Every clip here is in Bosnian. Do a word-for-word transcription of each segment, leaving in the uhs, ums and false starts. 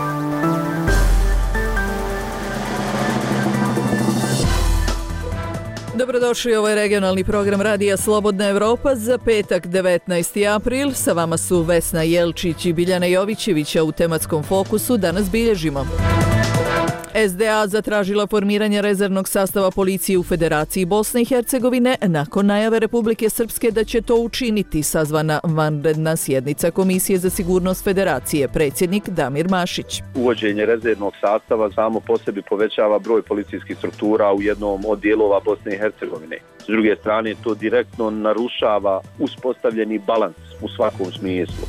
Dobrodošli, ovo je regionalni program Radija Slobodna Evropa za petak devetnaesti april. Sa vama su Vesna Jelčić i Biljana Jovićević, a u tematskom fokusu danas bilježimo. S D A zatražila formiranje rezervnog sastava policije u Federaciji Bosne i Hercegovine nakon najave Republike Srpske da će to učiniti, sazvana vanredna sjednica Komisije za sigurnost Federacije, predsjednik Damir Mašić. Uvođenje rezervnog sastava samo po sebi povećava broj policijskih struktura u jednom od dijelova Bosne i Hercegovine. S druge strane, to direktno narušava uspostavljeni balans u svakom smislu.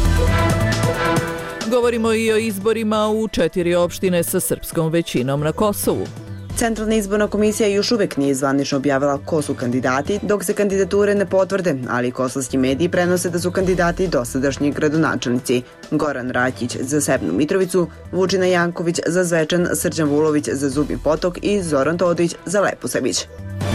Govorimo i o izborima u četiri opštine sa srpskom većinom na Kosovu. Centralna izborna komisija još uvijek nije zvanično objavila ko su kandidati, dok se kandidature ne potvrde, ali kosovski mediji prenose da su kandidati dosadašnji gradonačelnici. Goran Rakić za Severnu Mitrovicu, Vučina Janković za Zvečan, Srđan Vulović za Zubin Potok i Zoran Todorić za Leposavić.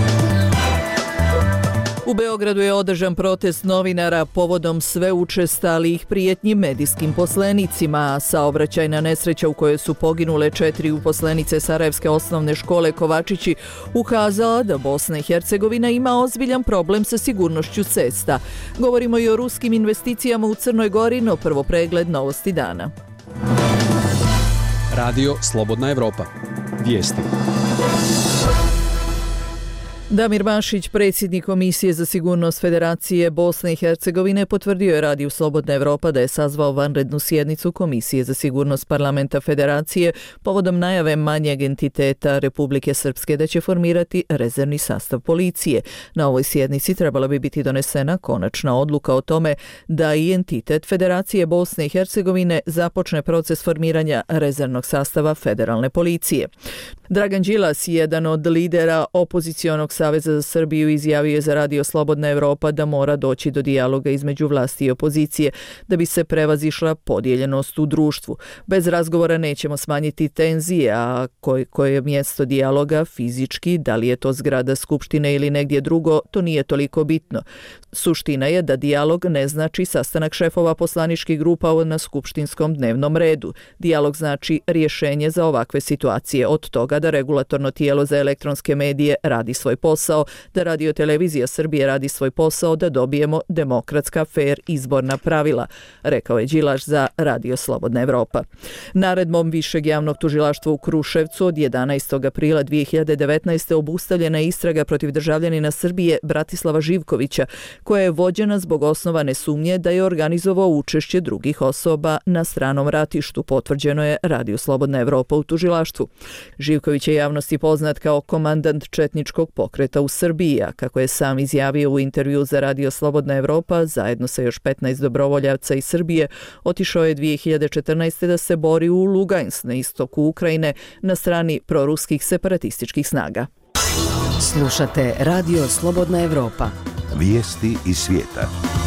U Beogradu je održan protest novinara povodom sve učestalijih prijetnji medijskim poslenicima. Saobraćajna nesreća u kojoj su poginule četiri uposlenice Sarajevske osnovne škole Kovačići ukazala da Bosna i Hercegovina ima ozbiljan problem sa sigurnošću cesta. Govorimo i o ruskim investicijama u Crnoj Gori, no prvo pregled novosti dana. Radio Slobodna Evropa. Vijesti. Damir Mašić, predsjednik Komisije za sigurnost Federacije Bosne i Hercegovine, potvrdio je Radiju Slobodna Evropa da je sazvao vanrednu sjednicu Komisije za sigurnost Parlamenta Federacije povodom najave manjeg entiteta Republike Srpske da će formirati rezervni sastav policije. Na ovoj sjednici trebala bi biti donesena konačna odluka o tome da i entitet Federacije Bosne i Hercegovine započne proces formiranja rezervnog sastava federalne policije. Dragan Đilas, jedan od lidera opozicionog Saveza za Srbiju, izjavio je za Radio Slobodna Evropa da mora doći do dijaloga između vlasti i opozicije da bi se prevazišla podijeljenost u društvu. Bez razgovora nećemo smanjiti tenzije, a koje, koje je mjesto dijaloga fizički, da li je to zgrada Skupštine ili negdje drugo, to nije toliko bitno. Suština je da dijalog ne znači sastanak šefova poslaničkih grupa na skupštinskom dnevnom redu. Dijalog znači rješenje za ovakve situacije, od toga da regulatorno tijelo za elektronske medije radi svoj posao, da Radio Televizija Srbije radi svoj posao, da dobijemo demokratska, fair izborna pravila, rekao je Đilaš za Radio Slobodna Evropa. Naredbom Višeg javnog tužilaštva u Kruševcu od jedanaestog aprila dvije hiljade devetnaeste. obustavljena je istraga protiv državljanina Srbije Bratislava Živkovića, koja je vođena zbog osnovane sumnje da je organizovao učešće drugih osoba na stranom ratištu, potvrđeno je Radio Slobodna Evropa u tužilaštvu. Živković je javnosti poznat kao komandant četničkog pokreta u Srbiji, a kako je sam izjavio u intervju za Radio Slobodna Evropa, zajedno sa još petnaest dobrovoljaca iz Srbije, otišao je dvije hiljade četrnaeste. da se bori u Lugansk na istoku Ukrajine na strani proruskih separatističkih snaga. Slušate Radio Slobodna Evropa. Vijesti iz svijeta.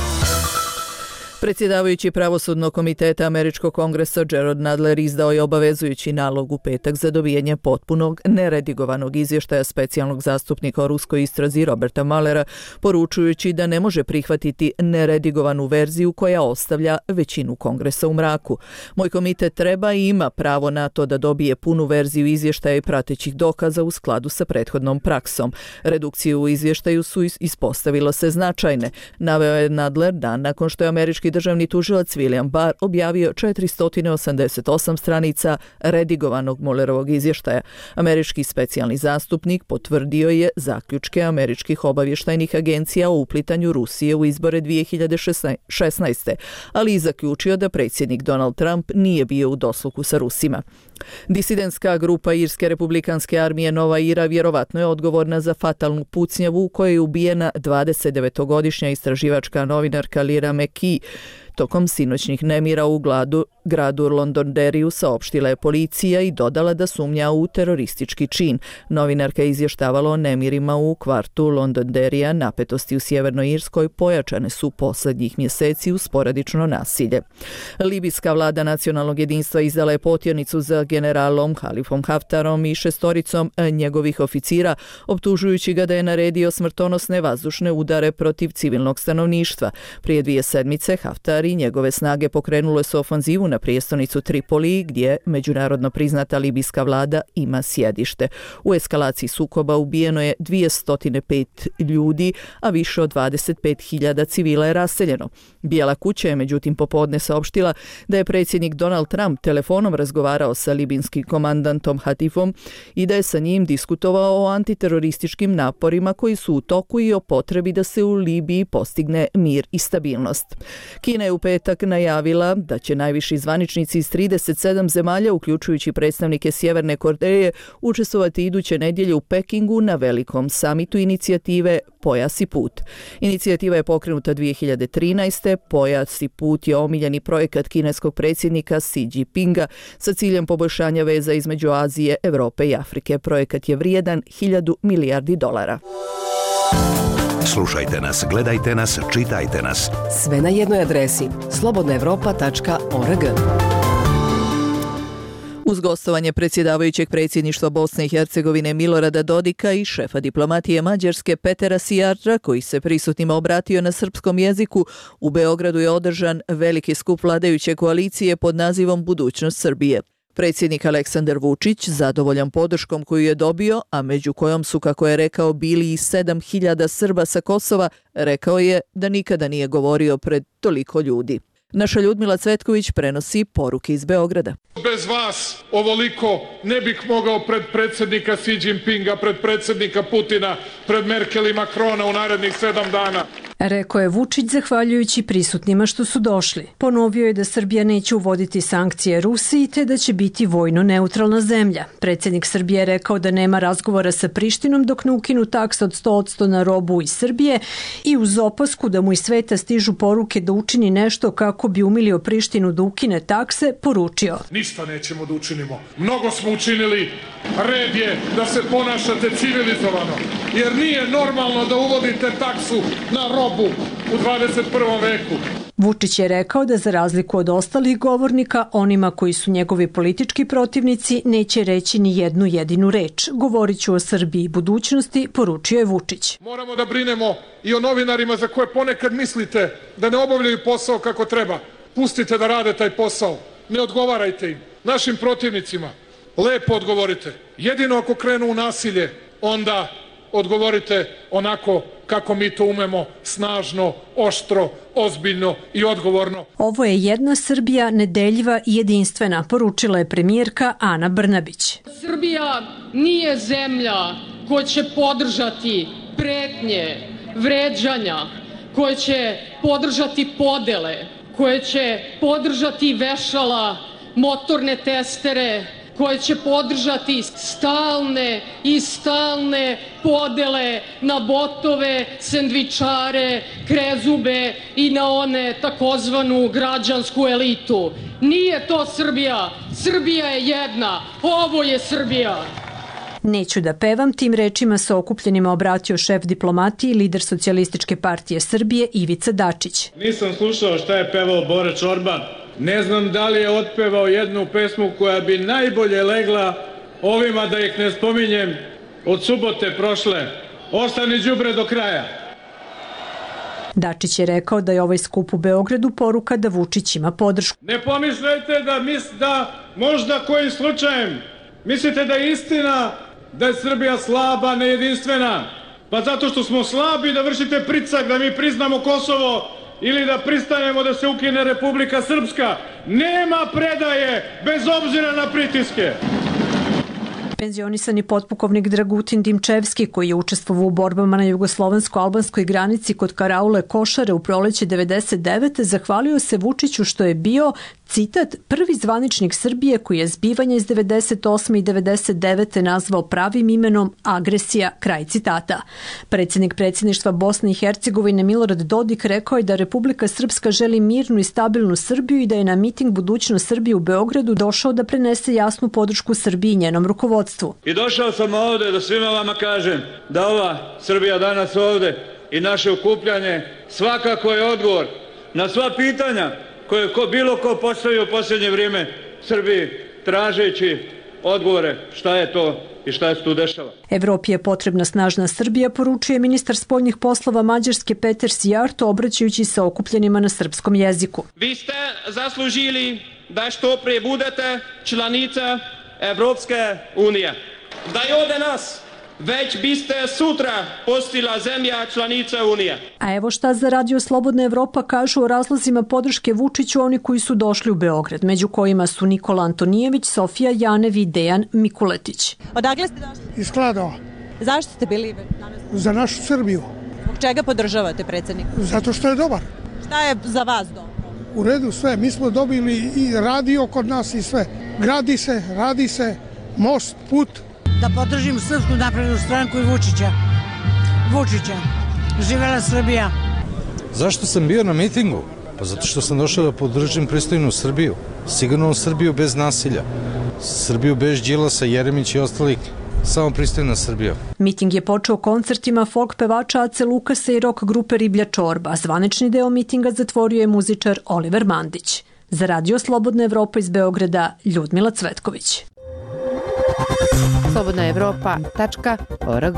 Predsjedavajući pravosudnog komiteta Američkog kongresa Jerrold Nadler izdao je obavezujući nalog u petak za dobijanje potpunog neredigovanog izvještaja specijalnog zastupnika o ruskoj istrazi Roberta Muellera, poručujući da ne može prihvatiti neredigovanu verziju koja ostavlja većinu kongresa u mraku. Moj komitet treba i ima pravo na to da dobije punu verziju izvještaja i pratećih dokaza u skladu sa prethodnom praksom. Redukcije u izvještaju su ispostavilo se značajne, naveo je Nadler dan nakon što je američki državni tužilac William Barr objavio četiristo osamdeset osam stranica redigovanog Muellerovog izvještaja. Američki specijalni zastupnik potvrdio je zaključke američkih obavještajnih agencija o uplitanju Rusije u izbore dvije hiljade šesnaeste. ali i zaključio da predsjednik Donald Trump nije bio u dosluhu sa Rusima. Disidentska grupa Irske republikanske armije Nova Ira vjerovatno je odgovorna za fatalnu pucnjavu u kojoj je ubijena dvadesetdevetogodišnja istraživačka novinarka Lyra McKee. Tokom sinoćnih nemira u gladu, gradu Londonderriju saopštila je policija i dodala da sumnja u teroristički čin. Novinarka je izvještavala o nemirima u kvartu Londonderrija, napetosti u Sjevernoj Irskoj pojačane su posljednjih mjeseci u sporadično nasilje. Libijska vlada nacionalnog jedinstva izdala je potjernicu za generalom Halifom Haftarom i šestoricom njegovih oficira, optužujući ga da je naredio smrtonosne vazdušne udare protiv civilnog stanovništva. Prije dvije sedmice Haftar Haftar i njegove snage pokrenule su ofanzivu na prijestolnicu Tripoli, gdje međunarodno priznata libijska vlada ima sjedište. U eskalaciji sukoba ubijeno je dvjesto pet ljudi, a više od dvadeset pet hiljada civila je raseljeno. Bijela kuća je međutim popodne saopštila da je predsjednik Donald Trump telefonom razgovarao sa libijskim komandantom Hatifom i da je sa njim diskutovao o antiterorističkim naporima koji su u toku i o potrebi da se u Libiji postigne mir i stabilnost. Kina je u petak najavila da će najviši zvaničnici iz trideset sedam zemalja, uključujući predstavnike Sjeverne Koreje, učestvovati iduće nedjelje u Pekingu na velikom samitu inicijative Pojas i put. Inicijativa je pokrenuta dvije hiljade trinaeste. Pojas i put je omiljeni projekat kineskog predsjednika Xi Jinpinga sa ciljem poboljšanja veza između Azije, Europe i Afrike. Projekat je vrijedan hiljadu milijardi dolara. Slušajte nas, gledajte nas, čitajte nas. Sve na jednoj adresi slobodna evropa tačka org. Uz gostovanje predsjedavajućeg predsjedništva Bosne i Hercegovine Milorada Dodika i šefa diplomatije Mađarske Petera Sijarra, koji se prisutnima obratio na srpskom jeziku, u Beogradu je održan veliki skup vladajuće koalicije pod nazivom Budućnost Srbije. Predsjednik Aleksandar Vučić, zadovoljan podrškom koju je dobio, a među kojom su, kako je rekao, bili i sedam hiljada Srba sa Kosova, rekao je da nikada nije govorio pred toliko ljudi. Naša Ljudmila Cvetković prenosi poruke iz Beograda. Bez vas ovoliko ne bih mogao pred predsjednika Xi Jinpinga, pred predsjednika Putina, pred Merkel i Macrona u narednih sedam dana. Rekao je Vučić zahvaljujući prisutnima što su došli. Ponovio je da Srbija neće uvoditi sankcije Rusiji te da će biti vojno neutralna zemlja. Predsjednik Srbije je rekao da nema razgovora sa Prištinom dok ne ukinu taksa od sto posto na robu iz Srbije i uz opasku da mu iz sveta stižu poruke da učini nešto kako bi umilio Prištinu da ukine takse, poručio. Ništa nećemo da učinimo. Mnogo smo učinili. Red je da se ponašate civilizovano. Jer nije normalno da uvodite taksu na robu u dvadeset prvom veku. Vučić je rekao da za razliku od ostalih govornika, onima koji su njegovi politički protivnici neće reći ni jednu jedinu reč. Govorit ću o Srbiji i budućnosti, poručio je Vučić. Moramo da brinemo i o novinarima za koje ponekad mislite da ne obavljaju posao kako treba. Pustite da rade taj posao. Ne odgovarajte im. Našim protivnicima lepo odgovorite. Jedino ako krenu u nasilje, onda odgovorite onako kako mi to umemo, snažno, oštro, ozbiljno i odgovorno. Ovo je jedna Srbija nedeljiva i jedinstvena, poručila je premijerka Ana Brnabić. Srbija nije zemlja koja će podržati pretnje, vređanja, koja će podržati podele, koja će podržati vešala, motorne testere, koje će podržati stalne i stalne podele na botove, sendvičare, krezube i na one takozvanu građansku elitu. Nije to Srbija. Srbija je jedna. Ovo je Srbija. Neću da pevam, tim rečima sa okupljenima obratio šef diplomatije i lider Socijalističke partije Srbije Ivica Dačić. Nisam slušao šta je pevao Bora Čorba. Ne znam da li je otpevao jednu pesmu koja bi najbolje legla ovima, da ih ne spominjem, od subote prošle. Ostani đubre do kraja. Dačić je rekao da je ovaj skup u Beogradu poruka da Vučić ima podršku. Ne pomišljajte da, mis, da možda kojim slučajem mislite da je istina da je Srbija slaba, nejedinstvena. Pa zato što smo slabi da vršite pritisak da mi priznamo Kosovo ili da pristanemo da se ukine Republika Srpska. Nema predaje bez obzira na pritiske. Penzionisani potpukovnik Dragutin Dimčevski, koji je učestvovao u borbama na jugoslovensko-albanskoj granici kod Karaule Košare u proleće devedeset devete zahvalio se Vučiću što je bio, citat, prvi zvaničnik Srbije koji je zbivanja iz devedeset osme i devedeset devete nazvao pravim imenom agresija, kraj citata. Predsjednik predsjedništva Bosne i Hercegovine Milorad Dodik rekao je da Republika Srpska želi mirnu i stabilnu Srbiju i da je na miting Budućnost Srbije u Beogradu došao da prenese jasnu podršku Srbiji i njenom rukovodstvu. I došao sam ovde da svima vama kažem da ova Srbija danas ovde i naše okupljanje svakako je odgovor na sva pitanja koje je ko, bilo ko postavio u posljednje vrijeme Srbiji, tražeći odgovore šta je to i šta se tu dešava. Evropi je potrebna snažna Srbija, poručuje ministar spoljnih poslova Mađarske Peter Sijarto, obraćajući se okupljenima na srpskom jeziku. Vi ste zaslužili da što pre budete članica Evropske unije. Da je ode nas, već biste sutra postala zemlja članica Unije. A evo šta za Radio Slobodna Evropa kažu o razlozima podrške Vučiću oni koji su došli u Beograd, među kojima su Nikola Antonijević, Sofija Janev i Dejan Mikuletić. Odakle ste došli? Iz Kladova. Zašto ste bili danas? Za našu Srbiju. Zbog čega podržavate predsjednika? Zato što je dobar. Šta je za vas dobro? U redu sve, mi smo dobili i radio kod nas i sve. Gradi se, radi se, most, put. Da podržim Srpsku naprednu stranku i Vučića. Vučića. Živela Srbija. Zašto sam bio na mitingu? Pa zato što sam došao da podržim pristojnu Srbiju. Sigurno Srbiju bez nasilja. Srbiju bez Đilasa, Jeremića i ostalih. Samo pristojna Srbija. Miting je počeo koncertima folk pevača Ace Lukasa i rock grupe Riblja čorba. Zvanični deo mitinga zatvorio je muzičar Oliver Mandić. Za Radio Slobodna Evropa iz Beograda, Ljudmila Cvetković. slobodna evropa tačka org.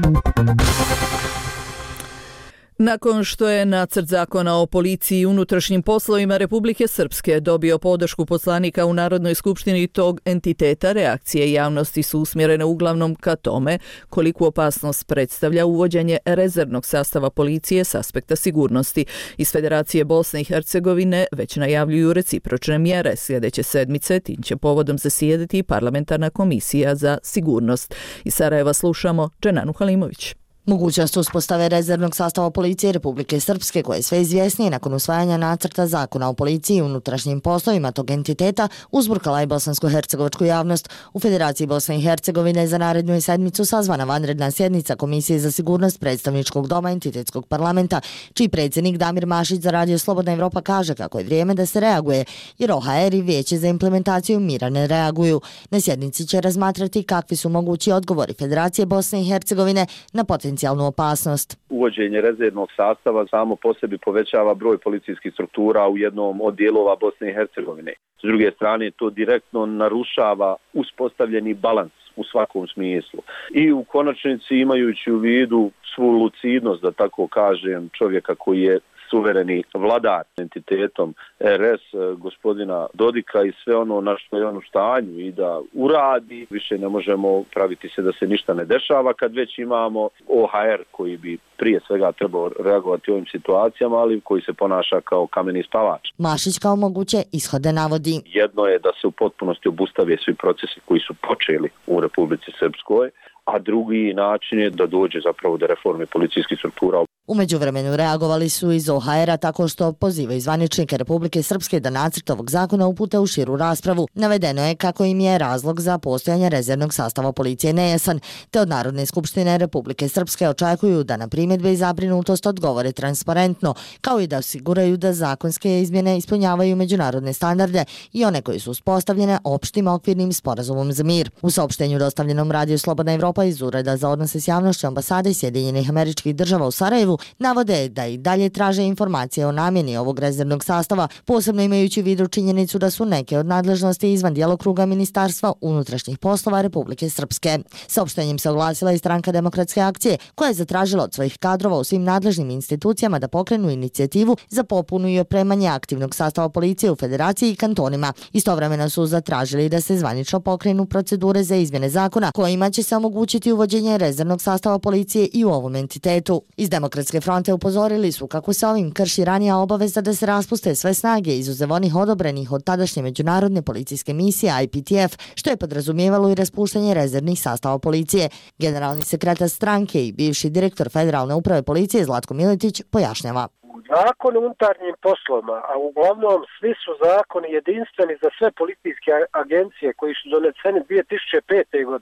Nakon što je nacrt zakona o policiji i unutrašnjim poslovima Republike Srpske dobio podršku poslanika u Narodnoj skupštini tog entiteta, reakcije javnosti su usmjerene uglavnom ka tome koliku opasnost predstavlja uvođenje rezervnog sastava policije s aspekta sigurnosti. Iz Federacije Bosne i Hercegovine već najavljuju recipročne mjere. Sljedeće sedmice tim će povodom zasjedati Parlamentarna komisija za sigurnost. Iz Sarajeva slušamo Dženanu Halimović. Mogućnost uspostave rezervnog sastava policije Republike Srpske, koje je sve izvjesnije nakon usvajanja nacrta zakona o policiji i unutrašnjim poslovima tog entiteta, uzburkala je bosansko-hercegovačku javnost. U Federaciji Bosne i Hercegovine za narednu je sedmicu sazvana vanredna sjednica Komisije za sigurnost predstavničkog doma entitetskog parlamenta, čiji predsjednik Damir Mašić za Radio Slobodna Evropa kaže kako je vrijeme da se reaguje, jer O H R i Vijeće za implementaciju mira ne reaguju. Na sjednici će razmatrati kakvi su mogući odgovori Federacije Bosne i Hercegovine na potencijalnu opasnost. Uvođenje rezervnog sastava samo po sebi povećava broj policijskih struktura u jednom od dijelova Bosne i Hercegovine. S druge strane, to direktno narušava uspostavljeni balans u svakom smislu. I u konačnici, imajući u vidu svu lucidnost, da tako kažem, čovjeka koji je suvereni vladar entitetom R S, gospodina Dodika, i sve ono na što je on u stanju i da uradi, više ne možemo praviti se da se ništa ne dešava kad već imamo O H R koji bi prije svega trebao reagovati u ovim situacijama, ali koji se ponaša kao kameni spavač. Mašić kao moguće ishode navodi. Jedno je da se u potpunosti obustave svi procesi koji su počeli u Republici Srpskoj, a drugi način je da dođe zapravo do reforme policijskih struktura. U međuvremenu reagovali su iz O H R-a tako što pozivaju zvaničnike Republike Srpske da nacrt ovog zakona upute u širu raspravu. Navedeno je kako im je razlog za postojanje rezervnog sastava policije nejasan, te od Narodne skupštine Republike Srpske očekuju da na primjedbe i zabrinutost odgovore transparentno, kao i da osiguraju da zakonske izmjene ispunjavaju međunarodne standarde i one koje su uspostavljene opštim okvirnim sporazumom za mir. U saopštenju dostavljenom Radio Slobodna Evropa iz Ureda za odnose s javnošću ambasade Sjedinjenih Američkih Država u Sarajevu navode da i dalje traže informacije o namjeni ovog rezervnog sastava, posebno imajući u vidu činjenicu da su neke od nadležnosti izvan djelokruga Ministarstva unutrašnjih poslova Republike Srpske. Saopštenjem se oglasila i Stranka demokratske akcije, koja je zatražila od svojih kadrova u svim nadležnim institucijama da pokrenu inicijativu za popunu i opremanje aktivnog sastava policije u Federaciji i kantonima. Istovremeno su zatražili da se zvanično pokrenu procedure za izmjene zakona kojima će se omogućiti uvođenje rezervnog sastava policije i u ovom entitetu. Iz Demokratske fronte upozorili su kako se ovim krši ranija obaveza da se raspuste sve snage izuzev onih odobrenih od tadašnje međunarodne policijske misije I P T F, što je podrazumijevalo i raspuštanje rezervnih sastava policije. Generalni sekretar stranke i bivši direktor Federalne uprave policije Zlatko Miletić pojašnjava. Zakon o unutarnjim poslovima, a uglavnom svi su zakoni jedinstveni za sve policijske agencije koji su doneseni dvije tisuće pete. godine.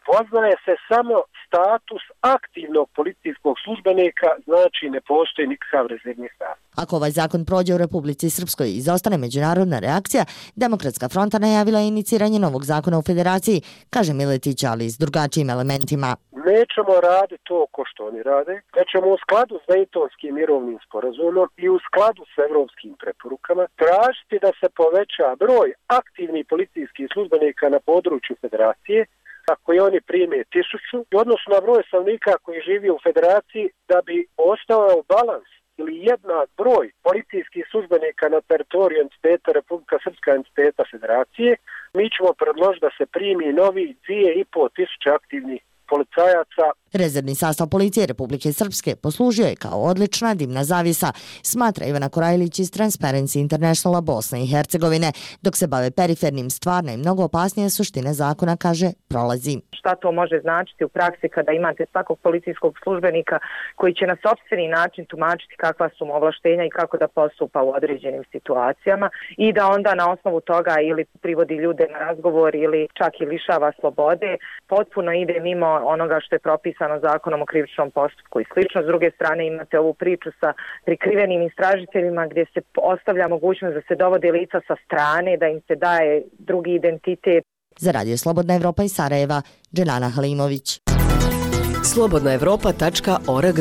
Poznaje se samo status aktivnog policijskog službenika, znači ne postoji nikakav rezervni status. Ako ovaj zakon prođe u Republici Srpskoj i izostane međunarodna reakcija, Demokratska fronta najavila je iniciranje novog zakona u Federaciji, kaže Miletić, ali s drugačijim elementima. Nećemo raditi to ko što oni rade, nećemo u skladu s Dejtonskim mirovnim sporazumom i u skladu s evropskim preporukama tražiti da se poveća broj aktivnih policijskih službenika na području Federacije, ako i oni prime tisuću, i odnosno na broj stanovnika koji živi u Federaciji, da bi ostao balans ili jednak broj policijskih službenika na teritoriju entiteta Republika Srpska entiteta Federacije, mi ćemo predložiti da se primi novi dvije i po tisuće aktivnih policajaca. Rezervni sastav policije Republike Srpske poslužio je kao odlična dimna zavjesa, smatra Ivana Korajlić iz Transparency Internationala Bosne i Hercegovine. Dok se bave perifernim, stvarna i mnogo opasnije suštine zakona, kaže, prolazi. Šta to može značiti u praksi kada imate svakog policijskog službenika koji će na sopstveni način tumačiti kakva su mu ovlaštenja i kako da postupa u određenim situacijama i da onda na osnovu toga ili privodi ljude na razgovor ili čak i lišava slobode, potpuno ide mimo onoga što je propisano zakonom o krivičnom postupku i slično. S druge strane imate ovu priču sa prikrivenim istražiteljima gdje se ostavlja mogućnost da se dovode lica sa strane, da im se daje drugi identitet. Za Radio Slobodna Evropa iz Sarajeva, Dženana Halimović. slobodna evropa tačka org.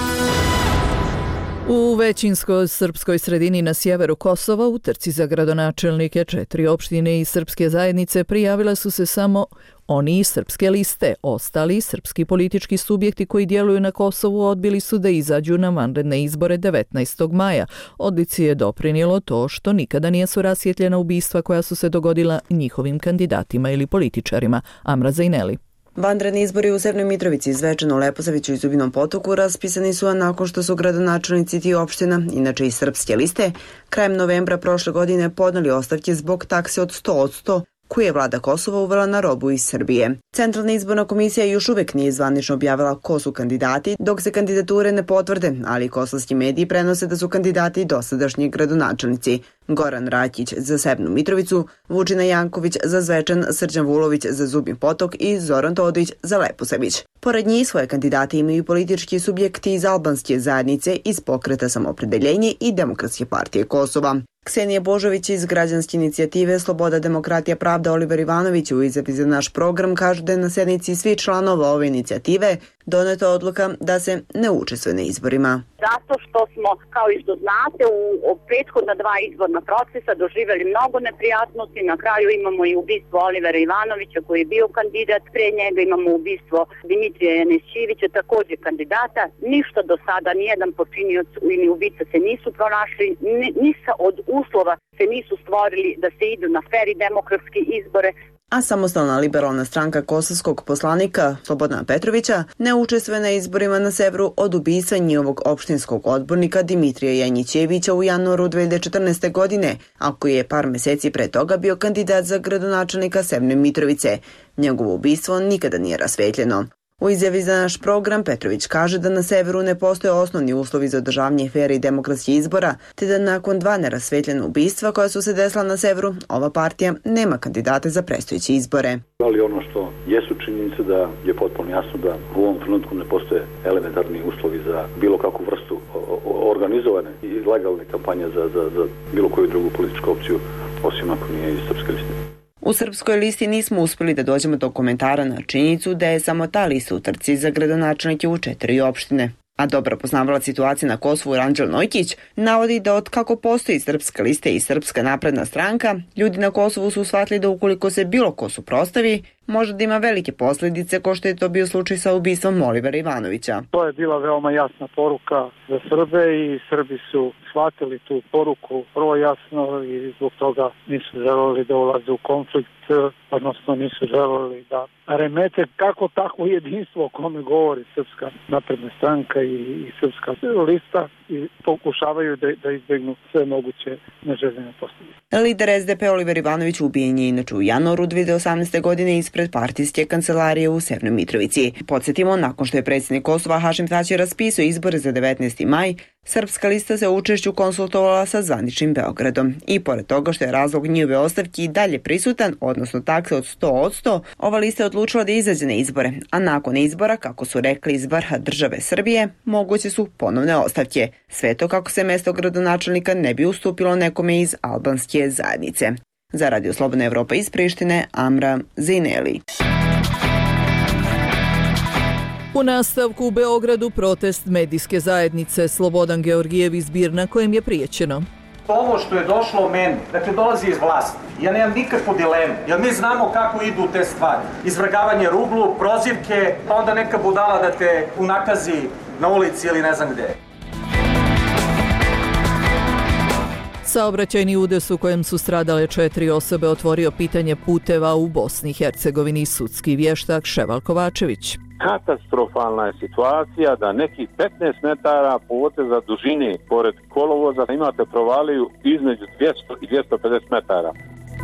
U većinskoj srpskoj sredini na sjeveru Kosova u trci za gradonačelnike četiri opštine i srpske zajednice prijavile su se samo oni iz srpske liste. Ostali srpski politički subjekti koji djeluju na Kosovu odbili su da izađu na vanredne izbore devetnaestog maja. Odlici je doprinijelo to što nikada nisu rasvjetljena ubistva koja su se dogodila njihovim kandidatima ili političarima. Amra Zajneli. Vanredni izbori u Severnoj Mitrovici, Zvečanu, Leposaviću i Zubinom Potoku raspisani su nakon što su gradonačelnici tih opština, inače i srpske liste, krajem novembra prošle godine podneli ostavke zbog takse od sto posto koje je vlada Kosova uvela na robu iz Srbije. Centralna izborna komisija još uvek nije zvanično objavila ko su kandidati, dok se kandidature ne potvrde, ali kosovski mediji prenose da su kandidati dosadašnji gradonačelnici. Goran Rakić za Severnu Mitrovicu, Vučina Janković za Zvečan, Srđan Vulović za Zubin Potok i Zoran Todić za Leposavić. Pored njih svoje kandidate imaju politički subjekti iz albanske zajednice, iz Pokreta samopredeljenje i Demokratske partije Kosova. Ksenija Božović iz građanske inicijative Sloboda, demokratija, pravda Oliver Ivanović u izjavi za naš program kaže da je na sjednici svih članova ove inicijative doneta odluka da se ne učestvuje na izborima. Zato što smo, kao i što znate, u prethodna dva izborna procesa doživjeli mnogo neprijatnosti. Na kraju imamo i ubistvo Olivera Ivanovića koji je bio kandidat. Pre njega imamo ubistvo Dimitrija Janesćevića, također kandidata. Ništa do sada, nijedan počinioc ili ubica se nisu pronašli, ni sa od uslova se nisu stvorili da se idu na fer i demokratske izbore. A samostalna liberalna stranka kosovskog poslanika Slobodana Petrovića ne učestvuje na izborima na severu od ubistva njihovog opštinskog odbornika Dimitrija Janjićevića u januaru dve hiljade četrnaeste. godine, a koji je par mjeseci pre toga bio kandidat za gradonačelnika Severne Mitrovice. Njegovo ubistvo nikada nije rasvetljeno. U izjavi za naš program Petrović kaže da na severu ne postoje osnovni uslovi za održavanje fer i demokratskih izbora, te da nakon dva nerasvetljena ubistva koja su se desila na severu, ova partija nema kandidate za predstojeće izbore. Ali ono što jesu činjenice da je potpuno jasno da u ovom trenutku ne postoje elementarni uslovi za bilo kakvu vrstu organizovane i legalne kampanje za, za, za bilo koju drugu političku opciju, osim ako nije iz srpske liste. U srpskoj listi nismo uspjeli da dođemo do komentara na činjenicu da je samo ta lista u trci za gradonačelnike u četiri opštine. A dobro poznavala situacije na Kosovu Ranđel Nojkić navodi da od kako postoji srpska lista i Srpska napredna stranka, ljudi na Kosovu su shvatili da ukoliko se bilo ko suprotstavi, može da ima velike posljedice, kao što je to bio slučaj sa ubistvom Olivera Ivanovića. To je bila veoma jasna poruka za Srbe i Srbi su shvatili tu poruku vrlo jasno i zbog toga nisu želeli da ulaze u konflikt, odnosno nisu želeli da remete kako takvo jedinstvo o kome govori Srpska napredna stranka i, i Srpska lista i pokušavaju da, da izbjegnu sve moguće neželjene posljedice. Lider S D P Oliver Ivanović ubijen je inače u januaru dve hiljade osamnaeste. godine ispred ispred partijske kancelarije u Severnoj Mitrovici. Podsjetimo, nakon što je predsjednik Kosova Hašim Tači raspisao izbore za devetnaesti maj, Srpska lista se u učešću konsultovala sa zvaničnim Beogradom. I pored toga što je razlog njihove ostavki i dalje prisutan, odnosno takse od sto posto, ova lista je odlučila da izađe na izbore, a nakon izbora, kako su rekli iz vrha države Srbije, moguće su ponovne ostavke. Sve to kako se mesto gradonačelnika ne bi ustupilo nekome iz albanske zajednice. Za Radio Slobodna Evropa iz Prištine, Amra Zejneli. U nastavku u Beogradu protest medijske zajednice Slobodan Georgijev iz Birna kojem je prijećeno. Ovo što je došlo meni, dakle dolazi iz vlasti. Ja nemam nikakvu dilemu, jer mi znamo kako idu te stvari. Izvrgavanje ruglu, prozivke, pa onda neka budala da te unakazi na ulici ili ne znam gde. Saobraćajni udes u kojem su stradale četiri osobe otvorio pitanje puteva u Bosni i Hercegovini sudski vještak Ševal Kovačević. Katastrofalna je situacija da nekih petnaest metara poteza dužine pored kolovoza imate provaliju između dvjesto i dvjesto pedeset metara.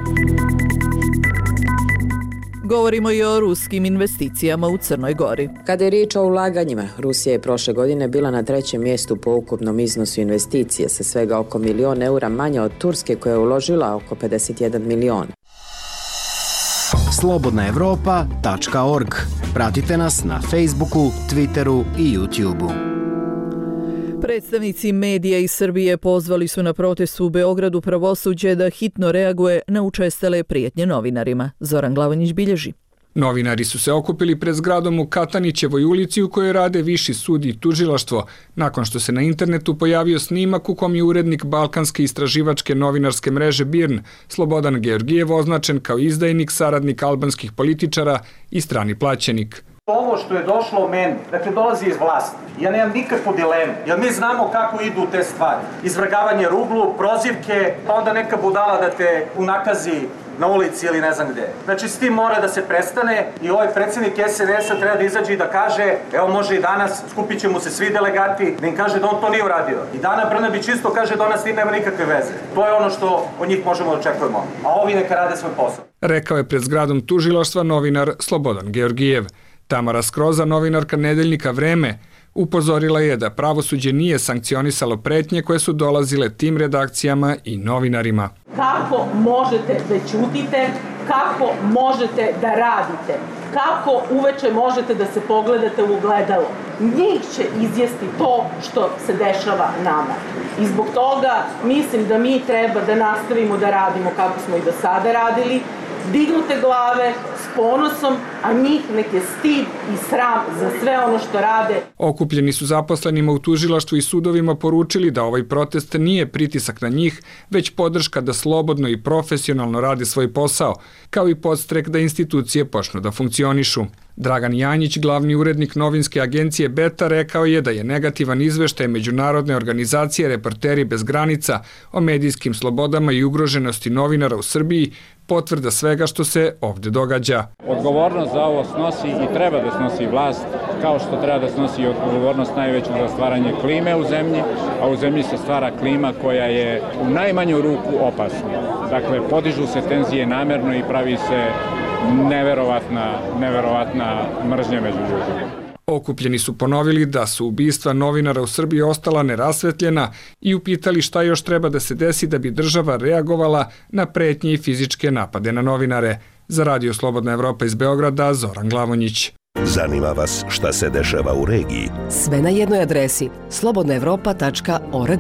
Govorimo i o ruskim investicijama u Crnoj Gori. Kada je riječ o ulaganjima, Rusija je prošle godine bila na trećem mjestu po ukupnom iznosu investicije sa svega oko milion eura manje od Turske koja je uložila oko pedeset jedan milion. slobodna evropa tačka org. Pratite nas na Facebooku, Twitteru i YouTubeu. Predstavnici medija iz Srbije pozvali su na protest u Beogradu pravosuđe da hitno reaguje na učestale prijetnje novinarima. Zoran Glavonjić bilježi. Novinari su se okupili pred zgradom u Katanićevoj ulici u kojoj rade Viši sud i tužilaštvo, nakon što se na internetu pojavio snimak u kom je urednik Balkanske istraživačke novinarske mreže BIRN, Slobodan Georgijev, označen kao izdajnik, saradnik albanskih političara i strani plaćenik. Ovo što je došlo meni, dakle dolazi iz vlasti. Ja nemam nikakvu dilemu, jer mi znamo kako idu te stvari. Izvrgavanje ruglu, prozivke, pa onda neka budala da te unakazi na ulici ili ne znam gde. Znači, s tim mora da se prestane i ovaj predsjednik S N S-a treba da izađe i da kaže, evo može i danas, skupit će mu se svi delegati, da im kaže da on to nije uradio. I Dana Brnabić isto kaže da ona s tim nema nikakve veze. To je ono što od njih možemo da očekujemo. A ovi neka rade svoj posao. Rekao je pred zgradom tužilaštva novinar Slobodan Georgijev. Tamara Skroza, novinarka nedeljnika Vreme, upozorila je da pravosuđe nije sankcionisalo pretnje koje su dolazile tim redakcijama i novinarima. Kako možete da ćutite, kako možete da radite, kako uveče možete da se pogledate u ogledalo. Njih će izjesti to što se dešava nama. I zbog toga mislim da mi treba da nastavimo da radimo kako smo i do sada radili, dignute glave, s ponosom, a njih nek je stid i sram za sve ono što rade. Okupljeni su zaposlenima u tužilaštvu i sudovima poručili da ovaj protest nije pritisak na njih, već podrška da slobodno i profesionalno rade svoj posao, kao i podstrek da institucije počnu da funkcionišu. Dragan Janjić, glavni urednik novinske agencije Beta, rekao je da je negativan izveštaj međunarodne organizacije Reporteri bez granica o medijskim slobodama i ugroženosti novinara u Srbiji potvrda svega što se ovdje događa. Odgovornost za ovo snosi i treba da snosi vlast, kao što treba da snosi odgovornost najveću za stvaranje klime u zemlji, a u zemlji se stvara klima koja je u najmanju ruku opasna. Dakle, podižu se tenzije namerno i pravi se neverovatna, neverovatna mržnja među ljudima. Okupljeni su ponovili da su ubistva novinara u Srbiji ostala nerasvetljena i upitali šta još treba da se desi da bi država reagovala na pretnje i fizičke napade na novinare. Za Radio Slobodna Evropa iz Beograda, Zoran Glavonjić. Zanima vas šta se dešava u regiji? Sve na jednoj adresi slobodna evropa tačka org.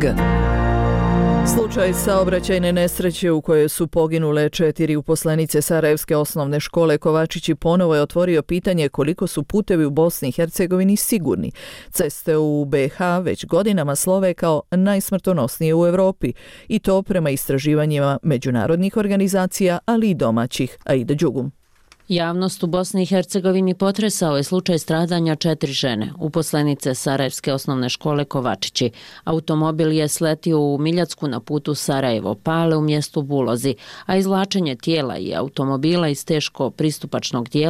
Slučaj saobraćajne nesreće u kojoj su poginule četiri uposlenice Sarajevske osnovne škole Kovačići ponovo je otvorio pitanje koliko su putevi u Bosni i Hercegovini sigurni. Ceste u B H već godinama slove kao najsmrtonosnije u Evropi i to prema istraživanjima međunarodnih organizacija, ali i domaćih. Aida Đugum. Javnost u Bosni i Hercegovini potresao je slučaj stradanja četiri žene, uposlenice Sarajevske osnovne škole Kovačići. Automobil je sletio u Miljacku na putu Sarajevo-Pale u mjestu Bulozi, a izvlačenje tijela i automobila iz teško pristupačnog dijela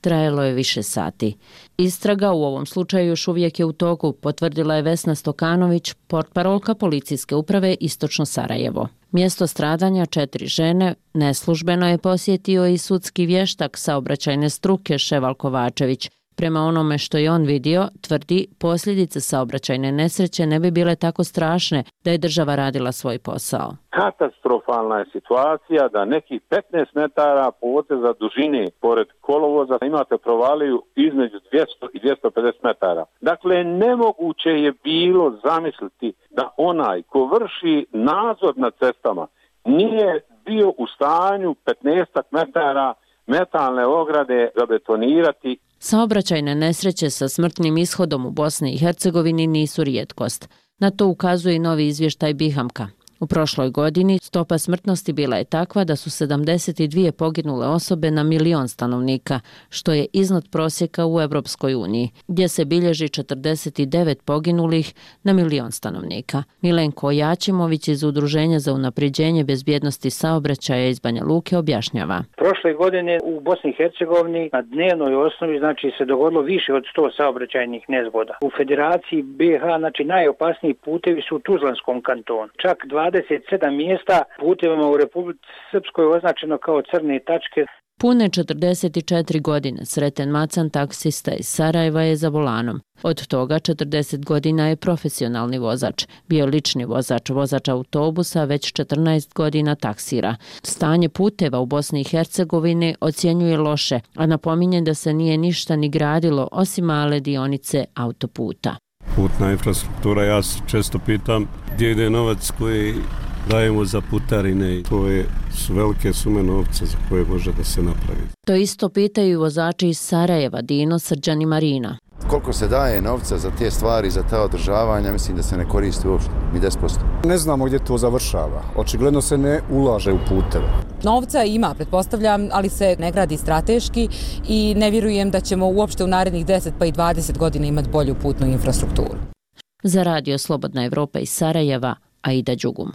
trajalo je više sati. Istraga u ovom slučaju još uvijek je u toku, potvrdila je Vesna Stokanović, portparolka policijske uprave Istočno Sarajevo. Mjesto stradanja četiri žene neslužbeno je posjetio i sudski vještak saobraćajne struke Ševal Kovačević. Prema onome što je on vidio, tvrdi, posljedice saobraćajne nesreće ne bi bile tako strašne da je država radila svoj posao. Katastrofalna je situacija da nekih petnaest metara poteza dužine pored kolovoza imate provaliju između dvjesto i dvjesto pedeset metara. Dakle, nemoguće je bilo zamisliti da onaj ko vrši nadzor nad cestama nije bio u stanju petnaest metara metalne ograde zabetonirati. Saobraćajne nesreće sa smrtnim ishodom u Bosni i Hercegovini nisu rijetkost. Na to ukazuje i novi izvještaj Bihamka. U prošloj godini stopa smrtnosti bila je takva da su sedamdeset dvije poginule osobe na milion stanovnika, što je iznad prosjeka u Europskoj uniji, gdje se bilježi četrdeset devet poginulih na milion stanovnika. Milenko Jačimović iz Udruženja za unapređenje bezbjednosti saobraćaja iz Banja Luke objašnjava. Prošle godine u Bosni i Hercegovini na dnevnoj osnovi znači se dogodilo više od sto saobraćajnih nezgoda. U Federaciji B iH znači najopasniji putevi su u Tuzlanskom kantonu. Čak dvadeset sedam mjesta putevima u Republici Srpskoj označeno kao crne tačke. Pune četrdeset četiri godine Sreten Macan, taksista iz Sarajeva, je za volanom. Od toga četrdeset godina je profesionalni vozač. Bio lični vozač, vozač autobusa, već četrnaest godina taksira. Stanje puteva u Bosni i Hercegovini ocjenjuje loše, a napominje da se nije ništa ni gradilo osim male dionice autoputa. Putna infrastruktura, ja se često pitam gdje ide novac koji dajemo za putarine. To je, su velike sume novca za koje može da se napravi. To isto pitaju vozači iz Sarajeva, Dino, Srđan i Marina. Koliko se daje novca za te stvari, za ta održavanja, mislim da se ne koristi uopšte, ni deset posto. Ne znamo gdje to završava. Očigledno se ne ulaže u puteve. Novca ima, pretpostavljam, ali se ne gradi strateški i ne vjerujem da ćemo uopšte u narednih deset pa i dvadeset godina imati bolju putnu infrastrukturu. Za radio Slobodna Evropa iz Sarajeva, Aida Đugum.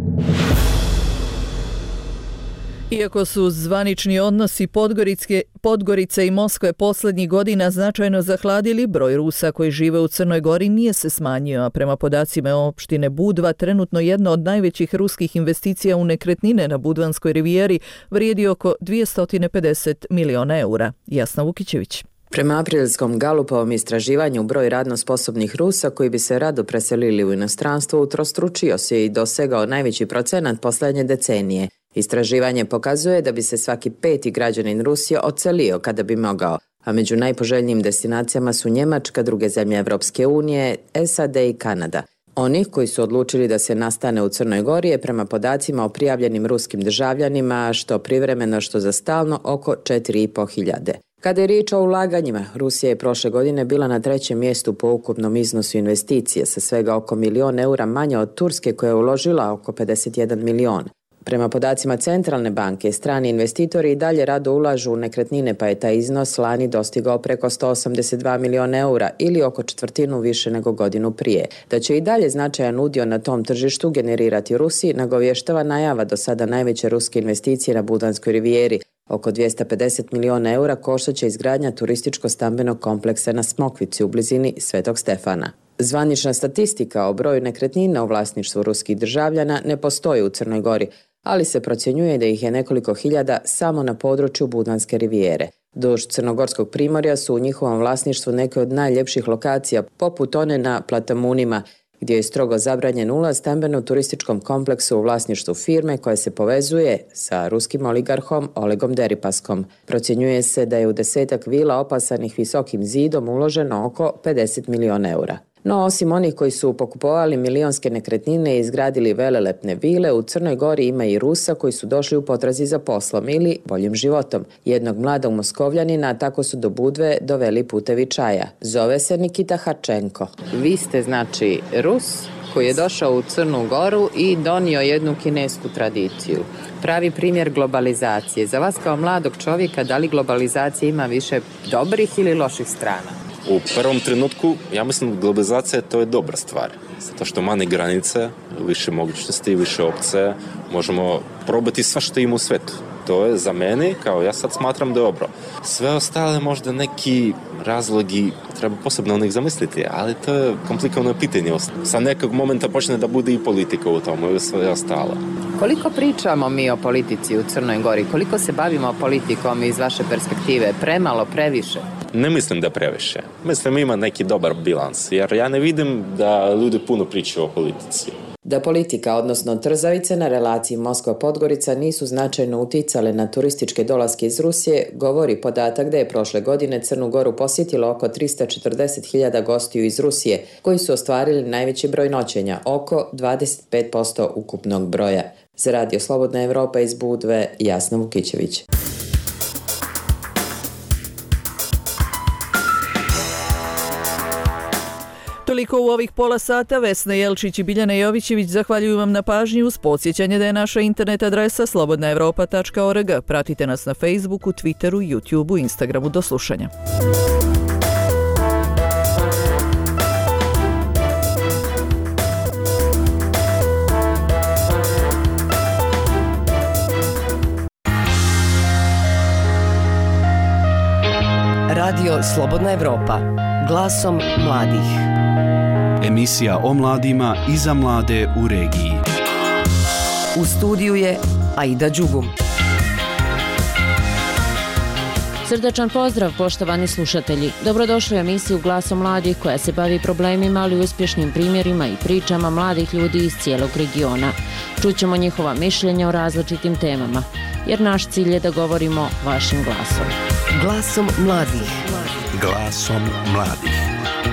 Iako su zvanični odnosi Podgorice, Podgorice i Moskve posljednjih godina značajno zahladili, broj Rusa koji žive u Crnoj Gori nije se smanjio, a prema podacima opštine Budva trenutno jedna od najvećih ruskih investicija u nekretnine na Budvanskoj rivijeri vrijedi oko dvjesto pedeset miliona eura. Jasna Vukićević. Prema aprilskom Galupovom istraživanju, broj radno sposobnih Rusa koji bi se rado preselili u inostranstvo utrostručio se i dosegao najveći procenat posljednje decenije. Istraživanje pokazuje da bi se svaki peti građanin Rusije odselio kada bi mogao, a među najpoželjnijim destinacijama su Njemačka, druge zemlje Evropske unije, S A D i Kanada. Onih koji su odlučili da se nastane u Crnoj Gori je prema podacima o prijavljenim ruskim državljanima što privremeno što za stalno oko četiri i po hiljade. Kada je riječ o ulaganjima, Rusija je prošle godine bila na trećem mjestu po ukupnom iznosu investicije sa svega oko milion eura manje od Turske koja je uložila oko pedeset jedan milion. Prema podacima Centralne banke, strani investitori i dalje rado ulažu u nekretnine, pa je taj iznos lani dostigao preko sto osamdeset dva miliona eura ili oko četvrtinu više nego godinu prije. Da će i dalje značajan udio na tom tržištu generirati Rusiji, nagovještava najava do sada najveće ruske investicije na Budvanskoj rivijeri. Oko dvjesto pedeset miliona eura koštaće izgradnja turističko-stambenog kompleksa na Smokvici u blizini Svetog Stefana. Zvanična statistika o broju nekretnina u vlasništvu ruskih državljana ne postoji u Crnoj Gori, ali se procjenjuje da ih je nekoliko hiljada samo na području Budvanske rivijere. Duž Crnogorskog primorja su u njihovom vlasništvu neke od najljepših lokacija, poput one na Platamunima, gdje je strogo zabranjen ulaz stambeno-turističkom kompleksu u vlasništvu firme koja se povezuje sa ruskim oligarhom Olegom Deripaskom. Procjenjuje se da je u desetak vila opasanih visokim zidom uloženo oko pedeset miliona eura. No, osim onih koji su pokupovali milionske nekretnine i izgradili velelepne vile, u Crnoj Gori ima i Rusa koji su došli u potrazi za poslom ili boljim životom. Jednog mladog Moskovljanina tako su do Budve doveli putevi čaja. Zove se Nikita Harčenko. Vi ste znači Rus koji je došao u Crnu Goru i donio jednu kinesku tradiciju. Pravi primjer globalizacije. Za vas kao mladog čovjeka, da li globalizacija ima više dobrih ili loših strana? U prvom trenutku, ja mislim, globalizacija to je dobra stvar. Zato što manje granice, više mogućnosti, više opcije, možemo probati sva što ima u svetu. To je za mene, kao ja sad smatram dobro. Sve ostale možda neki razlogi treba posebno onih zamisliti, ali to je komplikovano pitanje. Sa nekog momenta počne da bude i politika u tomu ili sve ostalo. Koliko pričamo mi o politici u Crnoj Gori? Koliko se bavimo politikom iz vaše perspektive? Premalo, previše? Ne mislim da previše. Mislim ima neki dobar bilans, jer ja ne vidim da ljudi puno pričaju o politici. Da politika, odnosno trzavice na relaciji Moskva-Podgorica nisu značajno uticale na turističke dolaske iz Rusije, govori podatak da je prošle godine Crnu Goru posjetilo oko tristo četrdeset hiljada gostiju iz Rusije, koji su ostvarili najveći broj noćenja, oko dvadeset pet posto ukupnog broja. Za Radio Slobodna Evropa iz Budve, Jasna Vukićević. Toliko u ovih pola sata. Vesna Jelčić i Biljana Jovićević zahvaljuju vam na pažnji uz podsjećanje da je naša internet adresa slobodna evropa tačka org. Pratite nas na Facebooku, Twitteru, YouTubeu, Instagramu. Do slušanja. Radio Slobodna Evropa. Glasom mladih. Emisija o mladima i za mlade u regiji. U studiju je Aida Đugum. Srdačan pozdrav, poštovani slušatelji. Dobrodošli u emisiju Glasom mladih koja se bavi problemima, ali uspješnim primjerima i pričama mladih ljudi iz cijelog regiona. Čućemo njihova mišljenja o različitim temama, jer naš cilj je da govorimo vašim glasom. Glasom mladih. Glasom mladih.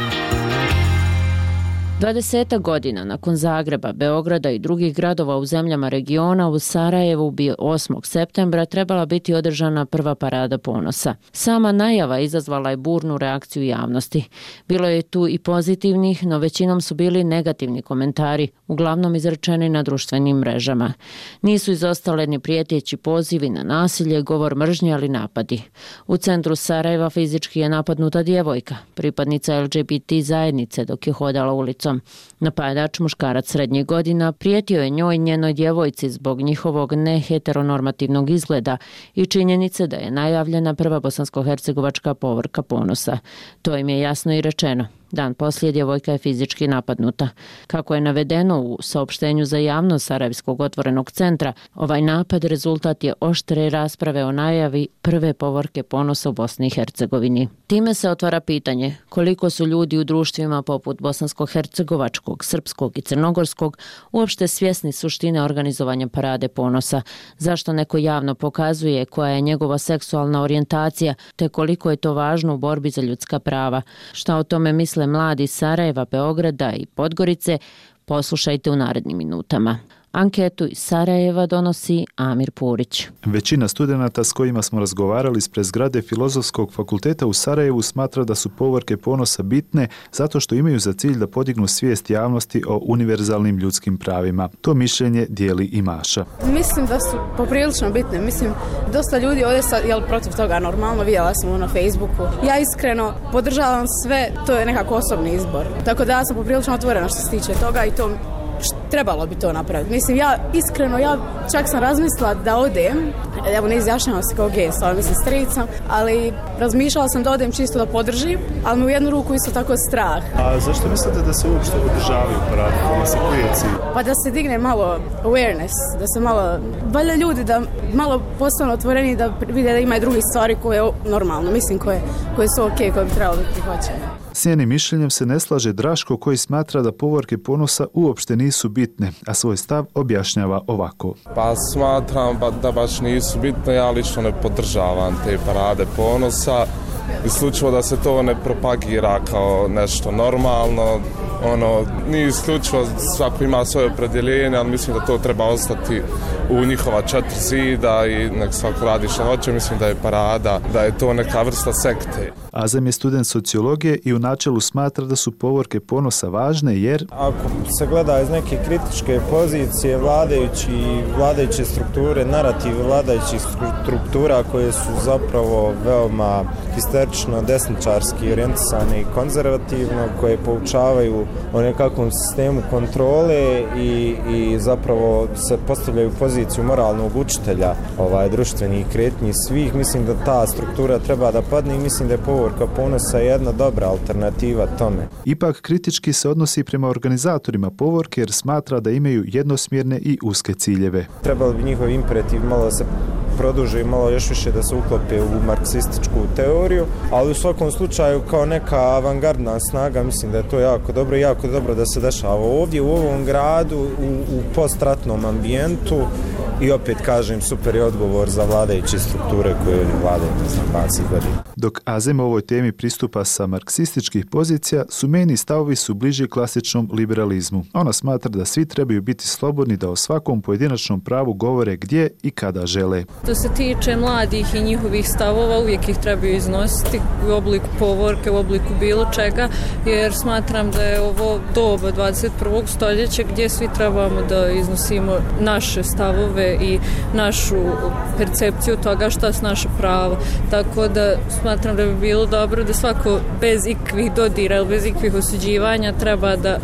dvadeset godina nakon Zagreba, Beograda i drugih gradova u zemljama regiona, u Sarajevu bi osmog septembra trebala biti održana prva parada ponosa. Sama najava izazvala je burnu reakciju javnosti. Bilo je tu i pozitivnih, no većinom su bili negativni komentari, uglavnom izrečeni na društvenim mrežama. Nisu izostale ni prijeteći pozivi na nasilje, govor mržnje, ali napadi. U centru Sarajeva fizički je napadnuta djevojka, pripadnica L G B T zajednice, dok je hodala ulicom. Napadač, muškarac srednjih godina, prijetio je njoj i njenoj djevojci zbog njihovog neheteronormativnog izgleda i činjenice da je najavljena prva bosansko-hercegovačka povorka ponosa. To im je jasno i rečeno. Dan poslije djevojka je fizički napadnuta. Kako je navedeno u saopštenju za javnost Sarajevskog otvorenog centra, ovaj napad rezultat je oštre rasprave o najavi prve povorke ponosa u Bosni i Hercegovini. Time se otvara pitanje koliko su ljudi u društvima poput bosansko-hercegovačkog, srpskog i crnogorskog uopšte svjesni suštine organizovanja parade ponosa, zašto neko javno pokazuje koja je njegova seksualna orijentacija, te koliko je to važno u borbi za ljudska prava. Šta o tome misle mladi Sarajeva, Beograda i Podgorice, poslušajte u narednim minutama. Anketu iz Sarajeva donosi Amir Purić. Većina studenata s kojima smo razgovarali ispred zgrade Filozofskog fakulteta u Sarajevu smatra da su povorke ponosa bitne zato što imaju za cilj da podignu svijest javnosti o univerzalnim ljudskim pravima. To mišljenje dijeli i Maša. Mislim da su poprilično bitne. Mislim, dosta ljudi ovdje sad, jel, protiv toga normalno, vidjela sam na Facebooku. Ja iskreno podržavam sve, to je nekako osobni izbor. Tako da ja sam poprilično otvorena što se tiče toga i to trebalo bi to napraviti. Mislim, ja iskreno, ja čak sam razmislila da odem, evo ne izjašnjavam se kao gej, stvarno mislim straight sam, ali razmišljala sam da odem čisto da podržim, ali mi u jednu ruku isto tako strah. A zašto mislite da se uopšte održavaju parade ponosa? Koji je cilj? Pa da se digne malo awareness, da se malo, valjda ljudi da malo postanu otvoreni, da vide da ima i drugih stvari koje je normalno, mislim koje, koje su ok, koje bi trebalo biti prihvaćene. S njenim mišljenjem se ne slaže Draško koji smatra da povorke ponosa uopšte nisu bitne, a svoj stav objašnjava ovako. Pa smatram da baš nisu bitne, ja lično ne podržavam te parade ponosa. Isključivo da se to ne propagira kao nešto normalno, ono, nije isključivo, svako ima svoje opredjeljenje, ali mislim da to treba ostati u njihova četiri zida i nek svako radi što hoće, mislim da je parada, da je to neka vrsta sekte. Azam je student sociologije i u načelu smatra da su povorke ponosa važne jer... Ako se gleda iz neke kritičke pozicije vladajući, vladajuće strukture, narative vladajućih struktura koje su zapravo veoma histerično desničarski orijentisane i konzervativno, koje poučavaju o nekakvom sistemu kontrole i, i zapravo se postavljaju poziciju moralnog učitelja ovaj, društvenih kretnji svih. Mislim da ta struktura treba da padne i mislim da je Povorka ponosa jedna dobra alternativa tome. Ipak kritički se odnosi prema organizatorima Povorke jer smatra da imaju jednosmjerne i uske ciljeve. Trebalo bi njihov imperativ malo da se produže i malo još više da se uklope u marksističku teoriju, ali u svakom slučaju kao neka avangardna snaga mislim da je to jako dobro i jako dobro da se dešava ovdje u ovom gradu, u, u postratnom ambijentu i opet kažem super je odgovor za vladajuće strukture koje vladaju na dvadeset godina. Dok Azem ovoj temi pristupa sa marksističkih pozicija, Sumeni stavovi su bliži klasičnom liberalizmu. Ona smatra da svi trebaju biti slobodni da o svakom pojedinačnom pravu govore gdje i kada žele. Što se tiče mladih i njihovih stavova, uvijek ih trebaju iznositi u obliku Povorke, u obliku bilo čega, jer smatram da je ovo doba dvadeset prvog stoljeća gdje svi trebamo da iznosimo naše stavove i našu percepciju toga šta su naše prava. Tako da smatram da bi bilo dobro da svako bez ikvih dodira ili bez ikvih osuđivanja treba da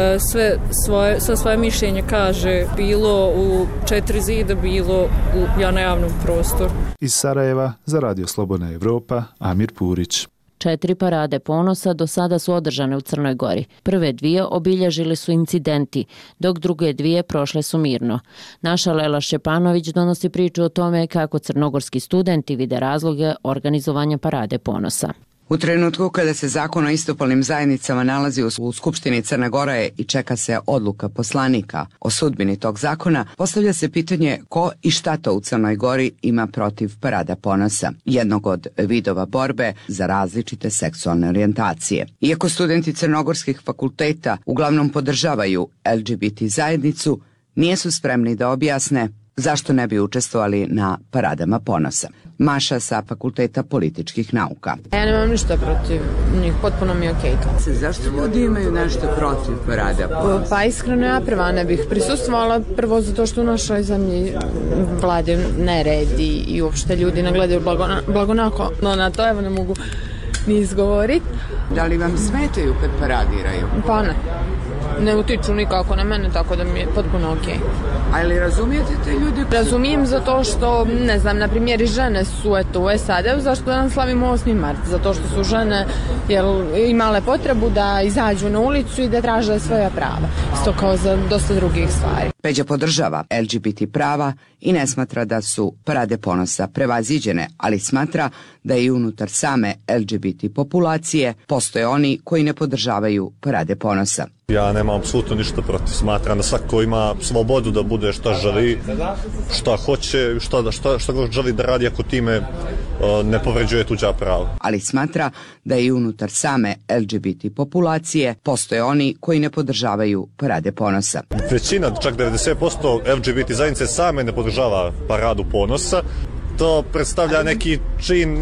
sve svoje, sve svoje mišljenje kaže bilo u četiri zida, bilo u, ja, na javnom prostoru. Iz Sarajeva za Radio Slobodna Evropa, Amir Purić. Četiri parade ponosa do sada su održane u Crnoj Gori. Prve dvije obilježili su incidenti, dok druge dvije prošle su mirno. Naša Lela Šćepanović donosi priču o tome kako crnogorski studenti vide razloge organizovanja parade ponosa. U trenutku kada se zakon o istopolnim zajednicama nalazi u Skupštini Crne Gore i čeka se odluka poslanika o sudbini tog zakona, postavlja se pitanje ko i šta to u Crnoj Gori ima protiv parada ponosa, jednog od vidova borbe za različite seksualne orijentacije. Iako studenti crnogorskih fakulteta uglavnom podržavaju L G B T zajednicu, nisu spremni da objasne zašto ne bi učestvovali na paradama ponosa. Maša sa Fakulteta političkih nauka. Ja nemam ništa protiv njih, potpuno mi je okej. Okay. Zašto ljudi imaju nešto protiv parada? Pa, pa iskreno ja prva ne bih prisustvovala, prvo zato što u našoj zemlji vlade nered i, i uopšte ljudi ne gledaju blagonako. No na to evo ne mogu ni izgovoriti. Da li vam smetaju kad paradiraju? Pa ne. Ne utiču nikako na mene, tako da mi je potpuno okej. Okay. Ali razumijete te ljudi? Razumijem zato što, ne znam, na primjer i žene su eto u S A D-u, zašto danas slavimo osmi mart? Zato što su žene jel, imale potrebu da izađu na ulicu i da traže svoja prava. Isto kao za dosta drugih stvari. Peđa podržava L G B T prava i ne smatra da su parade ponosa prevaziđene, ali smatra da i unutar same L G B T populacije postoje oni koji ne podržavaju parade ponosa. Ja nemam apsolutno ništa protiv. Smatram da svako ima slobodu da bude šta želi, šta hoće, šta, šta, šta god želi da radi ako time uh, ne povređuje tuđa prava. Ali smatra da i unutar same L G B T populacije postoje oni koji ne podržavaju parade ponosa. Većina, čak devedeset posto L G B T zajednice same ne podržava paradu ponosa. To predstavlja neki čin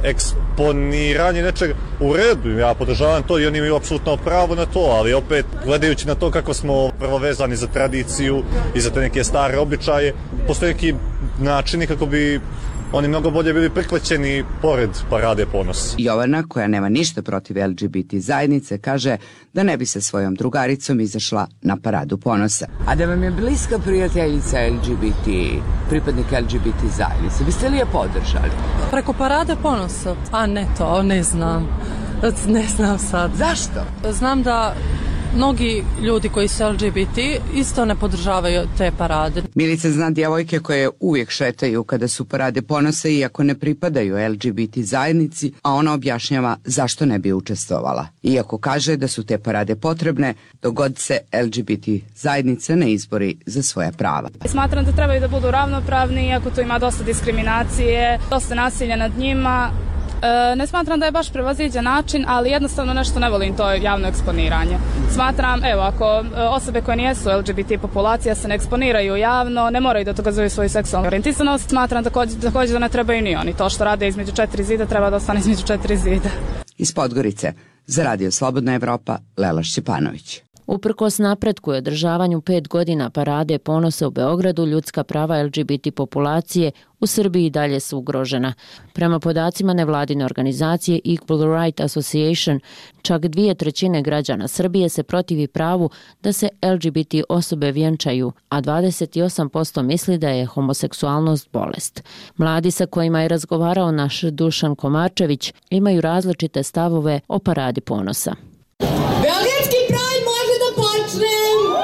eksponiranje nečeg. U redu, ja podržavam to i oni imaju apsolutno pravo na to, ali opet gledajući na to kako smo prvo vezani za tradiciju i za te neke stare običaje, postoje neki načini kako bi oni mnogo bolje bili prihvaćeni pored parade ponosa. Jovana, koja nema ništa protiv L G B T zajednice, kaže da ne bi se svojom drugaricom izašla na paradu ponosa. A da vam je bliska prijateljica L G B T, pripadnik L G B T zajednice, biste li je podržali? Preko parade ponosa? A ne to, ne znam. Ne znam sad. Zašto? Znam da mnogi ljudi koji su L G B T isto ne podržavaju te parade. Milica zna djevojke koje uvijek šetaju kada su parade ponosa iako ne pripadaju L G B T zajednici, a ona objašnjava zašto ne bi učestvovala. Iako kaže da su te parade potrebne, dok god se L G B T zajednica ne izbori za svoja prava. Smatram da trebaju da budu ravnopravni, iako tu ima dosta diskriminacije, dosta nasilja nad njima. E, ne smatram da je baš prevaziđen način, ali jednostavno nešto ne volim to javno eksponiranje. Smatram, evo, ako osobe koje nijesu L G B T populacija se ne eksponiraju javno, ne moraju da dokazuju svoju seksualnu orijentisanost, smatram također, također da ne trebaju ni oni. To što rade između četiri zida treba da ostane između četiri zida. Iz Podgorice, za Radio Slobodna Evropa, Lela Šćepanović. Uprkos napretku i održavanju pet godina parade ponosa u Beogradu, ljudska prava L G B T populacije u Srbiji dalje su ugrožena. Prema podacima nevladine organizacije Equal Rights Association, čak dvije trećine građana Srbije se protivi pravu da se L G B T osobe vjenčaju, a dvadeset osam posto misli da je homoseksualnost bolest. Mladi sa kojima je razgovarao naš Dušan Komarčević imaju različite stavove o paradi ponosa. Beogradski Pride može da počne!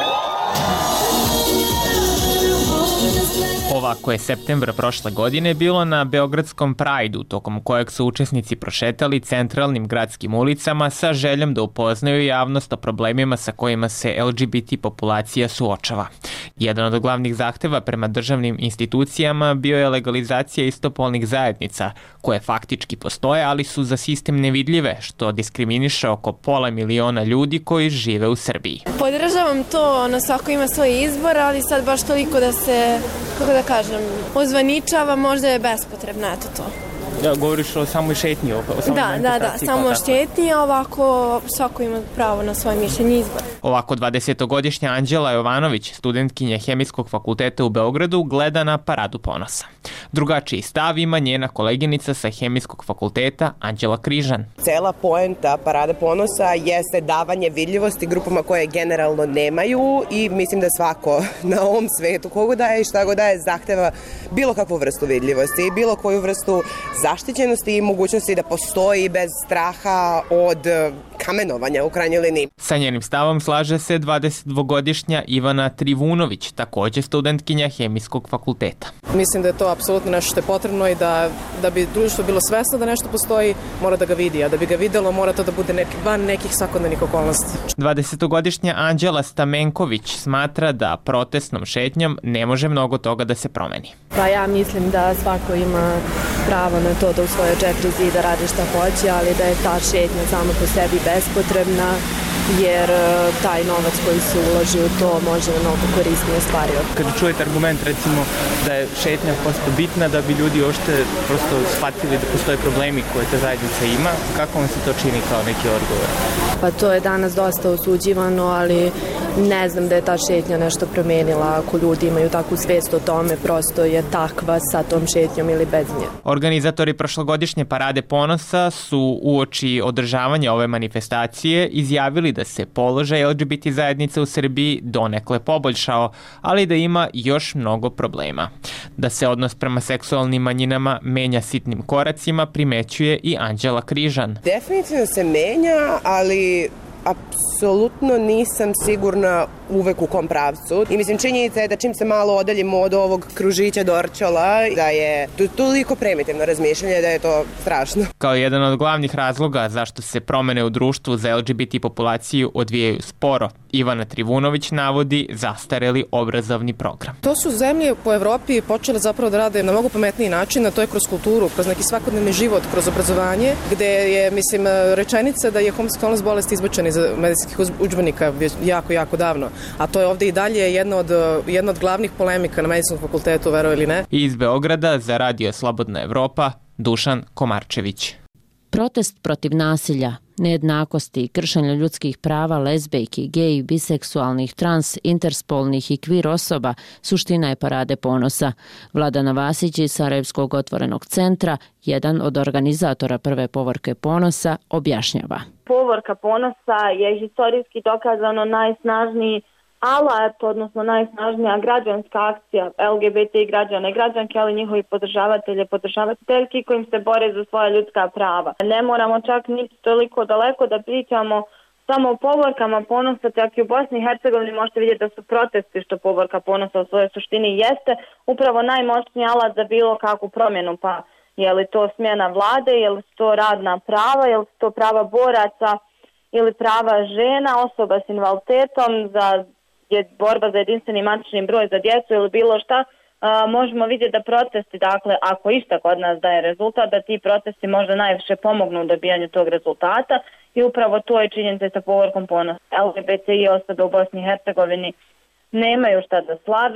Ovako je septembra prošle godine bilo na Beogradskom Prideu, tokom kojeg su učesnici prošetali centralnim gradskim ulicama sa željom da upoznaju javnost o problemima sa kojima se L G B T populacija suočava. Jedan od glavnih zahteva prema državnim institucijama bio je legalizacija istopolnih zajednica, koje faktički postoje, ali su za sistem nevidljive, što diskriminiše oko pola miliona ljudi koji žive u Srbiji. Podržavam to, ono, svako ima svoj izbor, ali sad baš toliko da se, kako da kažem, ozvaničava, možda je bespotrebno, eto to. Da, govoriš o samoj šetnji, o samoj Da, da, da, samo šetnji, a ovako svako ima pravo na svoje mišljenje izbor. Ovako dvadesetogodišnja Anđela Jovanović, studentkinja Hemijskog fakulteta u Beogradu, gleda na paradu ponosa. Drugačiji stav ima njena koleginica sa Hemijskog fakulteta Anđela Križan. Cela poenta parade ponosa jeste davanje vidljivosti grupama koje generalno nemaju i mislim da svako na ovom svetu kogo daje i šta go daje zahteva bilo kakvu vrstu vidljivosti i bilo koju vrstu zaštićenosti i mogućnosti da postoji bez straha od kamenovanja u krajnjoj liniji. Sa njenim stavom slaže se dvadesetdvogodišnja Ivana Trivunović, također studentkinja Hemijskog fakulteta. Mislim da je to apsolutno nešto što je potrebno i da, da bi društvo bilo svesno da nešto postoji, mora da ga vidi, a da bi ga videlo mora to da bude neki, van nekih svakodnevnih okolnosti. dvadesetogodišnja Anđela Stamenković smatra da protestnom šetnjom ne može mnogo toga da se promeni. Pa ja mislim da svako ima pravo na to da u svoje četiri zida radi šta hoće, ali da je ta šetnja samo po sebi bespotrebna, jer taj novac koji se uloži u to može mnogo korisnije stvari. Kada čujete argument recimo da je šetnja prosto bitna da bi ljudi uopšte prosto shvatili da postoje problemi koje ta zajednica ima, kako vam se to čini kao neki odgovor? Pa to je danas dosta osuđivano, ali ne znam da je ta šetnja nešto promenila. Ako ljudi imaju takvu svest o tome, prosto je takva sa tom šetnjom ili bez nje. Organizatori prošlogodišnje parade ponosa su uoči održavanja ove manifestacije izjavili da se položaj L G B T zajednice u Srbiji donekle poboljšao, ali da ima još mnogo problema. Da se odnos prema seksualnim manjinama menja sitnim koracima, primećuje i Anđela Križan. Definitivno se menja, ali apsolutno nisam sigurna uvek u kom pravcu. I mislim, činjenica je da čim se malo odaljimo od ovog kružića Dorčola, da je toliko primitivno razmišljanje da je to strašno. Kao jedan od glavnih razloga zašto se promene u društvu za L G B T populaciju odvijaju sporo, Ivana Trivunović navodi zastareli obrazovni program. To su zemlje po Evropi počele zapravo da rade na mnogo pametniji način, a to je kroz kulturu, kroz neki svakodnevni život, kroz obrazovanje, gde je, mislim, rečenica da je homoseksualnost bolest izbačena iz medicinskih udžbenika jako, jako davno. A to je ovdje i dalje jedna od, jedna od glavnih polemika na medicinskom fakultetu, vero ili ne. Iz Beograda za Radio Slobodna Evropa, Dušan Komarčević. Protest protiv nasilja, nejednakosti i kršenja ljudskih prava lezbejki, gej, biseksualnih, trans, interspolnih i kvir osoba suština je parade ponosa. Vladana Vasić iz Sarajevskog otvorenog centra, jedan od organizatora prve povorke ponosa, objašnjava. Povorka ponosa je historijski dokazano najsnažniji alat, odnosno najsnažnija građanska akcija L G B T građana i građanke, ali njihovi podržavatelje, podržavateljki kojim se bore za svoja ljudska prava. Ne moramo čak niti toliko daleko da pričamo samo o povorkama ponosa, čak i u Bosni i Hercegovini možete vidjeti da su protesti, što povorka ponosa u svojoj suštini jeste upravo najmoćniji alat za bilo kakvu promjenu, pa je li to smjena vlade, je li to radna prava, je li to prava boraca ili prava žena, osoba s invaliditetom, za je borba za jedinstveni matični broj za djecu ili bilo šta, a, možemo vidjeti da protesti, dakle, ako išta kod nas daje rezultat, da ti protesti možda najviše pomognu u dobijanju tog rezultata i upravo to je činjenica sa povorkom ponosa. L G B T I osobe u Bosni i Hercegovini nemaju šta da slave,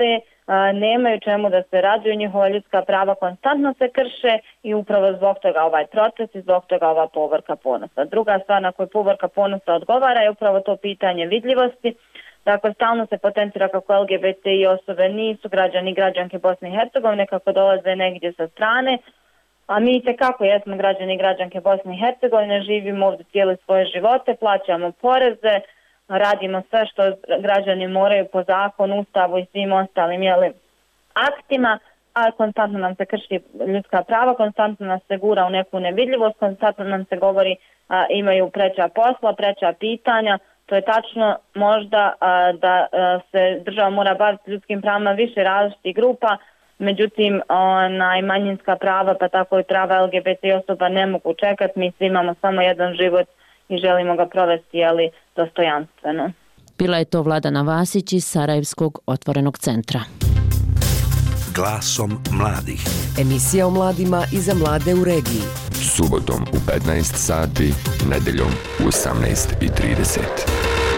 nemaju čemu da se raduju, njihova ljudska prava konstantno se krše i upravo zbog toga ovaj proces i zbog toga ova povorka ponosa. Druga stvar na koju povorka ponosa odgovara je upravo to pitanje vidljivosti. Dakle, stalno se potencira kako L G B T I osobe nisu građani i građanke Bosne i Hercegovine, kako dolaze negdje sa strane, a mi itekako jesmo građani i građanke Bosne i Hercegovine, živimo ovdje cijele svoje živote, plaćamo poreze, radimo sve što građani moraju po zakonu, ustavu i svim ostalim jeli, aktima, a konstantno nam se krši ljudska prava, konstantno nas se gura u neku nevidljivost, konstantno nam se govori a, imaju preča posla, preča pitanja. To je tačno možda a, da a, se država mora baviti ljudskim pravima više različitih grupa, međutim onaj manjinska prava pa tako i prava L G B T osoba ne mogu čekati, mi svi imamo samo jedan život i želimo ga provesti jeli, dostojanstveno. Bila je to Vladana Vasić iz Sarajevskog otvorenog centra. Glasom mladih. Emisija o mladima i za mlade u regiji. Subotom u petnaest sati, nedeljom u osamnaest i trideset.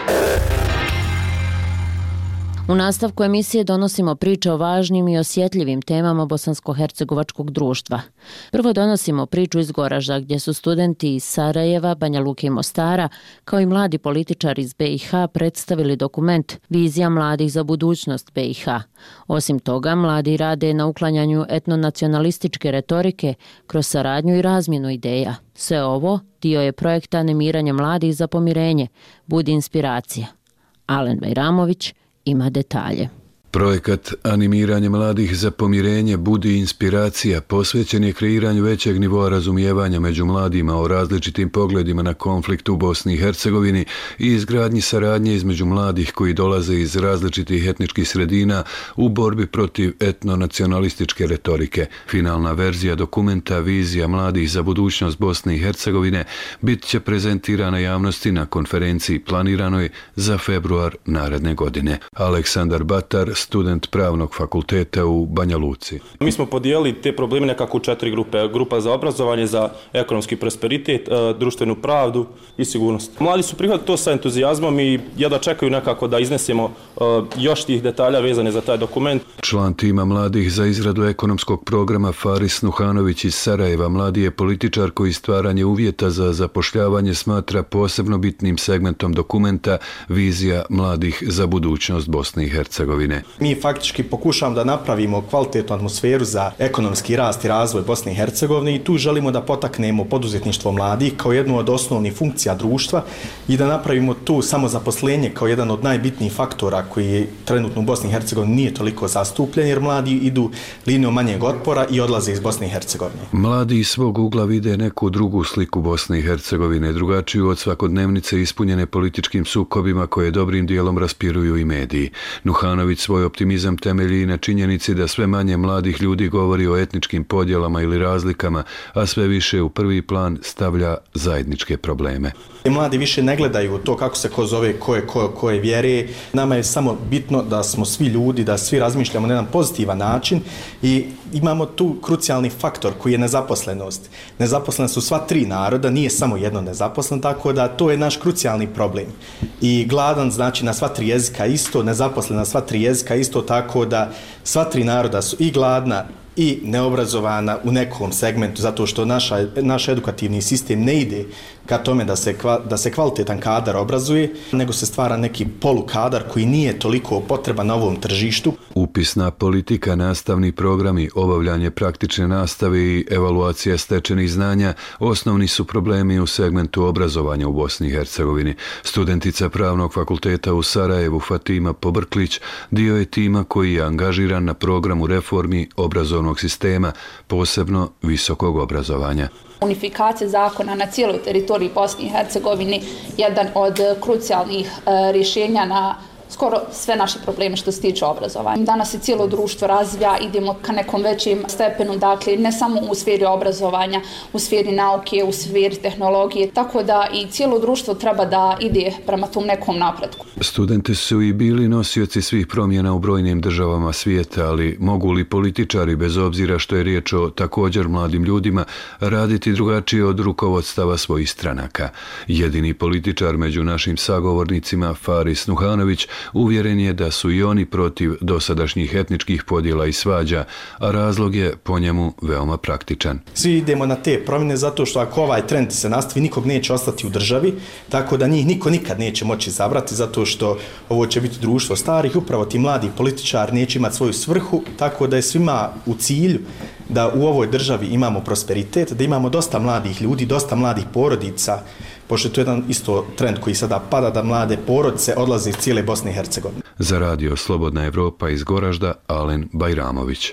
U nastavku emisije donosimo priče o važnim i osjetljivim temama bosansko-hercegovačkog društva. Prvo donosimo priču iz Goražda gdje su studenti iz Sarajeva, Banja Luke i Mostara, kao i mladi političari iz B i H predstavili dokument Vizija mladih za budućnost B i H. Osim toga, mladi rade na uklanjanju etnonacionalističke retorike kroz saradnju i razmjenu ideja. Sve ovo dio je projekta Animiranje mladih za pomirenje, Budi inspiracija. Alen Bajramović ima detalje. Projekat Animiranje mladih za pomirenje Budi inspiracija posvećen je kreiranju većeg nivoa razumijevanja među mladima o različitim pogledima na konflikt u Bosni i Hercegovini i izgradnji saradnje između mladih koji dolaze iz različitih etničkih sredina u borbi protiv etnonacionalističke retorike. Finalna verzija dokumenta Vizija mladih za budućnost Bosne i Hercegovine bit će prezentirana javnosti na konferenciji planiranoj za februar naredne godine. Aleksandar Batar, student pravnog fakulteta u Banja Luci. Mi smo podijelili te probleme nekako u četiri grupe. Grupa za obrazovanje, za ekonomski prosperitet, društvenu pravdu i sigurnost. Mladi su prihvatili to sa entuzijazmom i jedva čekaju nekako da iznesemo još tih detalja vezane za taj dokument. Član tima mladih za izradu ekonomskog programa Faris Nuhanović iz Sarajeva, mladi je političar koji stvaranje uvjeta za zapošljavanje smatra posebno bitnim segmentom dokumenta Vizija mladih za budućnost Bosne i Hercegovine. Mi faktički pokušavamo da napravimo kvalitetnu atmosferu za ekonomski rast i razvoj Bosne i Hercegovine i tu želimo da potaknemo poduzetništvo mladih kao jednu od osnovnih funkcija društva i da napravimo tu samozaposlenje kao jedan od najbitnijih faktora koji trenutno u Bosni i Hercegovini nije toliko zastupljen jer mladi idu linijom manjeg otpora i odlaze iz Bosne i Hercegovine. Mladi iz svog ugla vide neku drugu sliku Bosne i Hercegovine, drugačiju od svakodnevnice ispunjene političkim sukobima koje dobrim dijelom raspiruju i mediji. Nuhanović svoj optimizam temelji na činjenici da sve manje mladih ljudi govori o etničkim podjelama ili razlikama, a sve više u prvi plan stavlja zajedničke probleme. Mladi više ne gledaju to kako se ko zove, ko je, ko, ko je vjere. Nama je samo bitno da smo svi ljudi, da svi razmišljamo na jedan pozitivan način i imamo tu krucijalni faktor koji je nezaposlenost. Nezaposlena su sva tri naroda, nije samo jedno nezaposlen, tako da to je naš krucijalni problem. I gladan znači na sva tri jezika isto, nezaposlen na sva tri jezika isto, tako da sva tri naroda su i gladna i neobrazovana u nekom segmentu, zato što naša, naš edukativni sistem ne ide ka tome da se, da se kvalitetan kadar obrazuje, nego se stvara neki polukadar koji nije toliko potreban na ovom tržištu. Upisna politika, nastavni programi, obavljanje praktične nastave i evaluacija stečenih znanja osnovni su problemi u segmentu obrazovanja u Bosni i Hercegovini. Studentica pravnog fakulteta u Sarajevu Fatima Pobrklić dio je tima koji je angažiran na programu reformi obrazovnog sistema, posebno visokog obrazovanja. Unifikacija zakona na cijeloj teritoriji Bosne i Hercegovine jedan od krucijalnih e, rješenja na skoro sve naše probleme što se tiče obrazovanja. Danas se cijelo društvo razvija, idemo ka nekom većem stepenu, dakle ne samo u sferi obrazovanja, u sferi nauke, u sferi tehnologije, tako da i cijelo društvo treba da ide prema tom nekom napretku. Studenti su i bili nosioci svih promjena u brojnim državama svijeta, ali mogu li političari, bez obzira što je riječ o također mladim ljudima, raditi drugačije od rukovodstava svojih stranaka? Jedini političar među našim sagovornicima, Faris Nuhanović, Uvjeren je da su i oni protiv dosadašnjih etničkih podjela i svađa, a razlog je po njemu veoma praktičan. Svi idemo na te promjene zato što ako ovaj trend se nastavi, nikog neće ostati u državi, tako da njih niko nikad neće moći izabrati zato što ovo će biti društvo starih, upravo ti mladi političari neće imati svoju svrhu, tako da je svima u cilju da u ovoj državi imamo prosperitet, da imamo dosta mladih ljudi, dosta mladih porodica, pošto je to jedan isto trend koji sada pada, da mlade porodice odlaze iz cijele Bosne i Hercegovine. Za radio Slobodna Evropa iz Goražda, Alen Bajramović.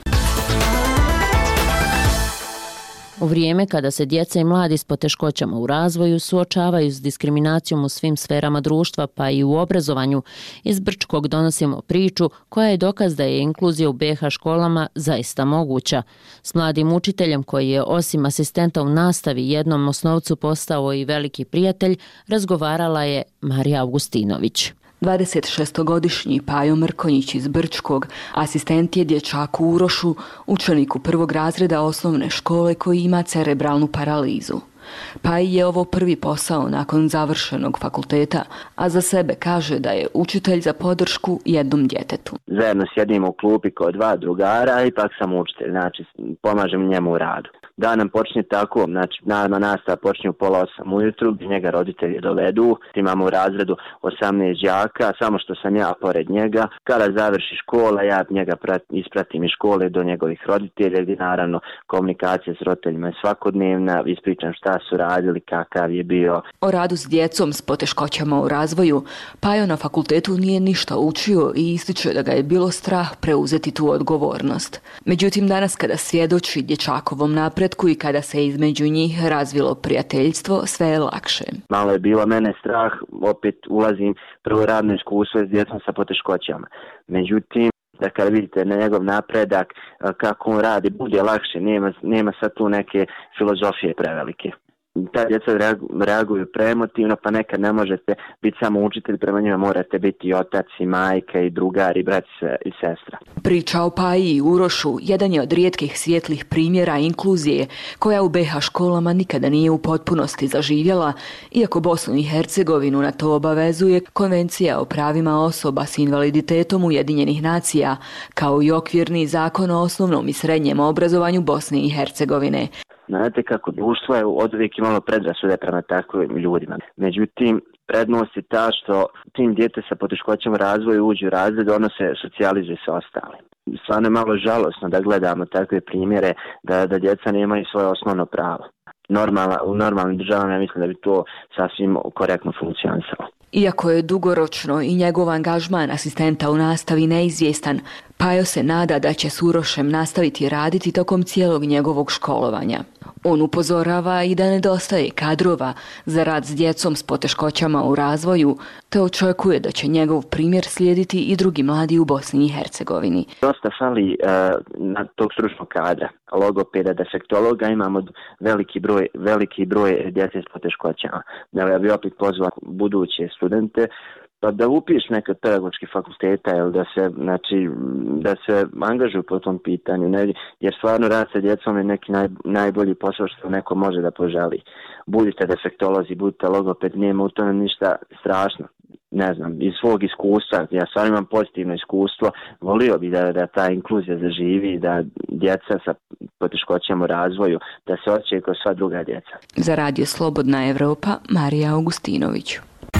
U vrijeme kada se djeca i mladi s poteškoćama u razvoju suočavaju s diskriminacijom u svim sferama društva, pa i u obrazovanju, iz Brčkog donosimo priču koja je dokaz da je inkluzija u be ha školama zaista moguća. S mladim učiteljem koji je osim asistenta u nastavi jednom osnovcu postao i veliki prijatelj, razgovarala je Marija Augustinović. dvadesetšestogodišnji Pajo Mrkonjić iz Brčkog asistent je dječaku Urošu, učeniku prvog razreda osnovne škole koji ima cerebralnu paralizu. Paj je ovo prvi posao nakon završenog fakulteta, a za sebe kaže da je učitelj za podršku jednom djetetu. Zajedno sjedimo u klupi kod dva drugara i pak sam učitelj, znači pomažem njemu u radu. Dan nam počne tako, znači naravno nastava počne u pola osam ujutru, gdje njega roditelji dovedu, imamo u razredu osamnaest đaka, samo što sam ja pored njega. Kada završi škola, ja njega ispratim iz škole do njegovih roditelja, gdje naravno komunikacija s roditeljima je svakodnevna, ispričam šta su radili, kakav je bio. O radu s djecom s poteškoćama u razvoju Pajo na fakultetu nije ništa učio i ističe da ga je bilo strah preuzeti tu odgovornost. Međutim, danas kada svjedoči dječakovom napretku i kada se između njih razvilo prijateljstvo, sve je lakše. Malo je bilo mene strah, opet ulazim prvo radno iskustvo s djecom sa poteškoćama. Međutim, da kada vidite na njegov napredak, kako on radi, bude lakše, nema, nema sad tu neke filozofije prevelike. Ta djeca reaguju preemotivno, pa nekad ne možete biti samo učitelj, prema njima morate biti i otac, i majka, i drugar, i brat i sestra. Priča o Paji i Urošu jedan je od rijetkih svijetlih primjera inkluzije koja u be ha školama nikada nije u potpunosti zaživjela, iako Bosnu i Hercegovinu na to obavezuje Konvencija o pravima osoba s invaliditetom Ujedinjenih nacija, kao i okvirni zakon o osnovnom i srednjem obrazovanju Bosne i Hercegovine. Znate kako društvo je od uvijek imalo predrasude prema takvim ljudima. Međutim, prednost je ta što tim djete sa poteškoćama razvoja uđe u razred, ono se socijalizuje sa ostalim. Stvarno je malo žalosno da gledamo takve primjere da, da djeca nemaju svoje osnovno pravo. Normalna, u normalnim državama ja mislim da bi to sasvim korektno funkcionisalo. Iako je dugoročno i njegov angažman asistenta u nastavi neizvjestan, Pajo se nada da će s Urošem nastaviti raditi tokom cijelog njegovog školovanja. On upozorava i da nedostaje kadrova za rad s djecom s poteškoćama u razvoju, te očekuje da će njegov primjer slijediti i drugi mladi u Bosni i Hercegovini. Dosta fali uh, na tog stručnog kadra, logopeda, defektologa, imamo veliki broj, veliki broj djece s poteškoćama. Ja bih opet pozvao buduće studente pa da upiš neke pedagoške fakulteta ili da se, znači, da se angažuju po tom pitanju, ne, jer stvarno rad sa djecom je neki naj, najbolji posao što neko može da poželi. Budite defektolozi, budite logoped, nema u tome ništa strašno. Ne znam, iz svog iskustva, ja stvarno imam pozitivno iskustvo, volio bi da, da ta inkluzija zaživi, da djeca sa poteškoćama u razvoju, da se osjećaju kao sva druga djeca. Za radio Slobodna Evropa, Marija Augustinović.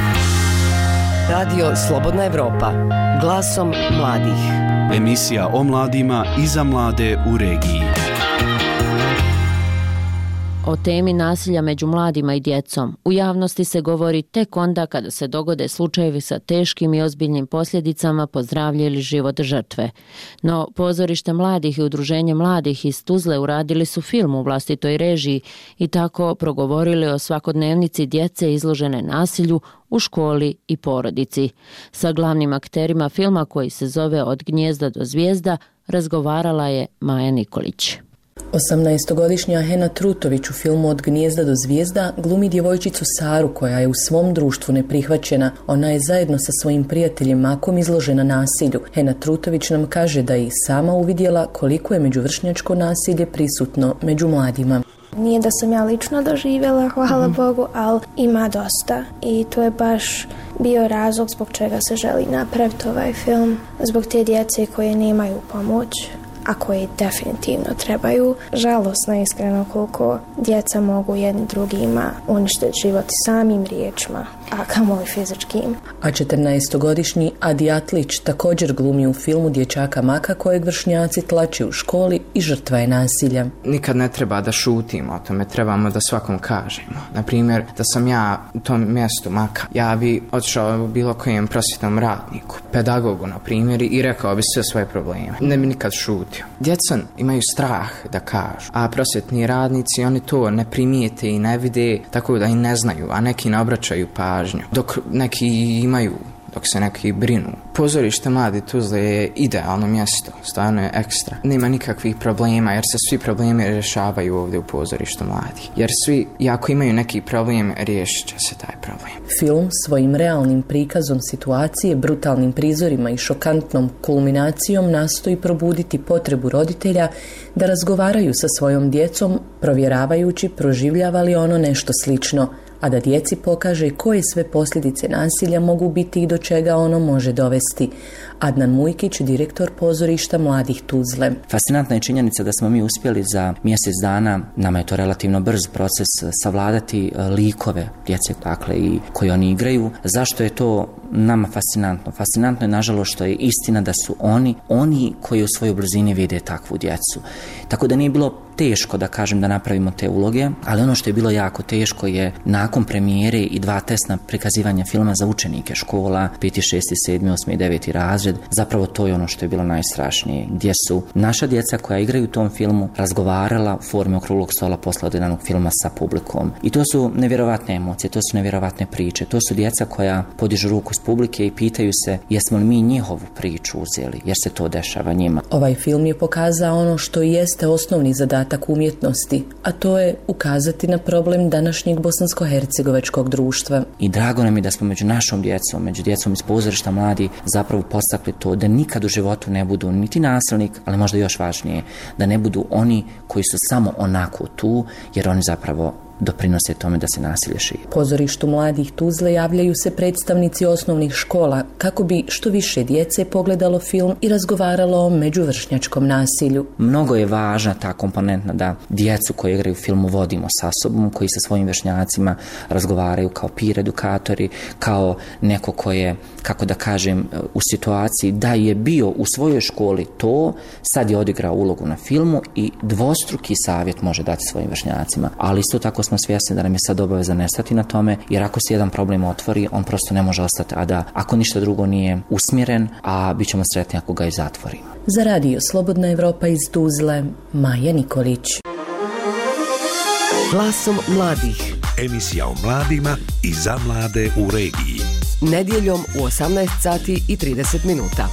Radio Slobodna Evropa, glasom mladih. Emisija o mladima i za mlade u regiji. O temi nasilja među mladima i djecom u javnosti se govori tek onda kada se dogode slučajevi sa teškim i ozbiljnim posljedicama po zdravlje ili život žrtve. No, pozorište mladih i udruženje mladih iz Tuzle uradili su film u vlastitoj režiji i tako progovorili o svakodnevnici djece izložene nasilju u školi i porodici. Sa glavnim akterima filma koji se zove Od gnijezda do zvijezda razgovarala je Maja Nikolić. osamnaestogodišnja Hena Trutović u filmu Od gnijezda do zvijezda glumi djevojčicu Saru koja je u svom društvu neprihvaćena. Ona je zajedno sa svojim prijateljem Makom izložena nasilju. Hena Trutović nam kaže da je i sama uvidjela koliko je međuvršnjačko nasilje prisutno među mladima. Nije da sam ja lično doživjela, hvala mm-hmm. Bogu, ali ima dosta i to je baš bio razlog zbog čega se želi napraviti ovaj film, zbog te djece koje nemaju pomoć, a koje definitivno trebaju. Žalosno iskreno koliko djeca mogu jedni drugima uništiti život samim riječima, a kamoli fizičkim. A četrnaestogodišnji Adi Atlić također glumi u filmu dječaka Maka kojeg vršnjaci tlače u školi i žrtva je nasilja. Nikad ne treba da šutimo o tome, trebamo da svakom kažemo. Naprimjer, da sam ja u tom mjestu Maka, ja bi otišao bilo kojem prosvjetnom radniku, pedagogu na primjer, i rekao bi sve svoje probleme. Ne bi nikad šutio. Djeca imaju strah da kažu, a prosvjetni radnici, oni to ne primijete i ne vide, tako da i ne znaju, a neki ne obraćaju pažnju, dok neki imaju, dok se neki brinu. Pozorište Mladi Tuzle je idealno mjesto, stvarno je ekstra. Nema nikakvih problema, jer se svi problemi rješavaju ovdje u pozorištu Mladi. Jer svi, ako imaju neki problem, riješit će se taj problem. Film svojim realnim prikazom situacije, brutalnim prizorima i šokantnom kulminacijom nastoji probuditi potrebu roditelja da razgovaraju sa svojom djecom, provjeravajući proživljava li ono nešto slično, a da djeci pokaže koje sve posljedice nasilja mogu biti i do čega ono može dovesti. Adnan Mujkić, direktor pozorišta Mladih Tuzle. Fascinantna je činjenica da smo mi uspjeli za mjesec dana, nama je to relativno brz proces, savladati likove djece, dakle, i koji oni igraju. Zašto je to nama fascinantno? Fascinantno je nažalost što je istina da su oni, oni koji u svojoj blizini vide takvu djecu. Tako da nije bilo teško da kažem da napravimo te uloge, ali ono što je bilo jako teško je nakon premijere i dva testna prikazivanja filma za učenike škola, peti, šesti, sedmi, osmi i deveti razred, zapravo to je ono što je bilo najstrašnije, gdje su naša djeca koja igraju u tom filmu razgovarala u formi okruglog stola posle odredanog filma sa publikom. I to su nevjerovatne emocije, to su nevjerovatne priče, to su djeca koja podižu ruku s publike i pitaju se jesmo li mi njihovu priču uzeli, jer se to dešava njima. Ovaj film je pokazao ono što i jeste osnovni zadatak umjetnosti, a to je ukazati na problem današnjeg bosansko-hercegovačkog društva. I drago nam je da smo među našom djecom, među djecom iz pozorišta Mladi zapravo postakli to da nikad u životu ne budu niti nasilnik, ali možda još važnije, da ne budu oni koji su samo onako tu, jer oni zapravo doprinose tome da se nasilje širi. Pozorištu Mladih Tuzle javljaju se predstavnici osnovnih škola kako bi što više djece pogledalo film i razgovaralo o međuvršnjačkom nasilju. Mnogo je važna ta komponentna da djecu koji igraju u filmu vodimo sa sobom, koji sa svojim vršnjacima razgovaraju kao peer edukatori, kao neko ko je, kako da kažem, u situaciji da je bio u svojoj školi to, sad je odigrao ulogu na filmu i dvostruki savjet može dati svojim vršnjacima. Ali isto tako smo svjesni da nam je sad obaveza ne stati na tome, jer ako se jedan problem otvori, on prosto ne može ostati, a da ako ništa drugo nije usmjeren, a bit ćemo sretni ako ga i zatvorimo. Za radio Slobodna Evropa iz Tuzle, Maja Nikolić. Glasom mladih. Emisija o mladima i za mlade u regiji. Nedjeljom u osamnaest sati i trideset minuta.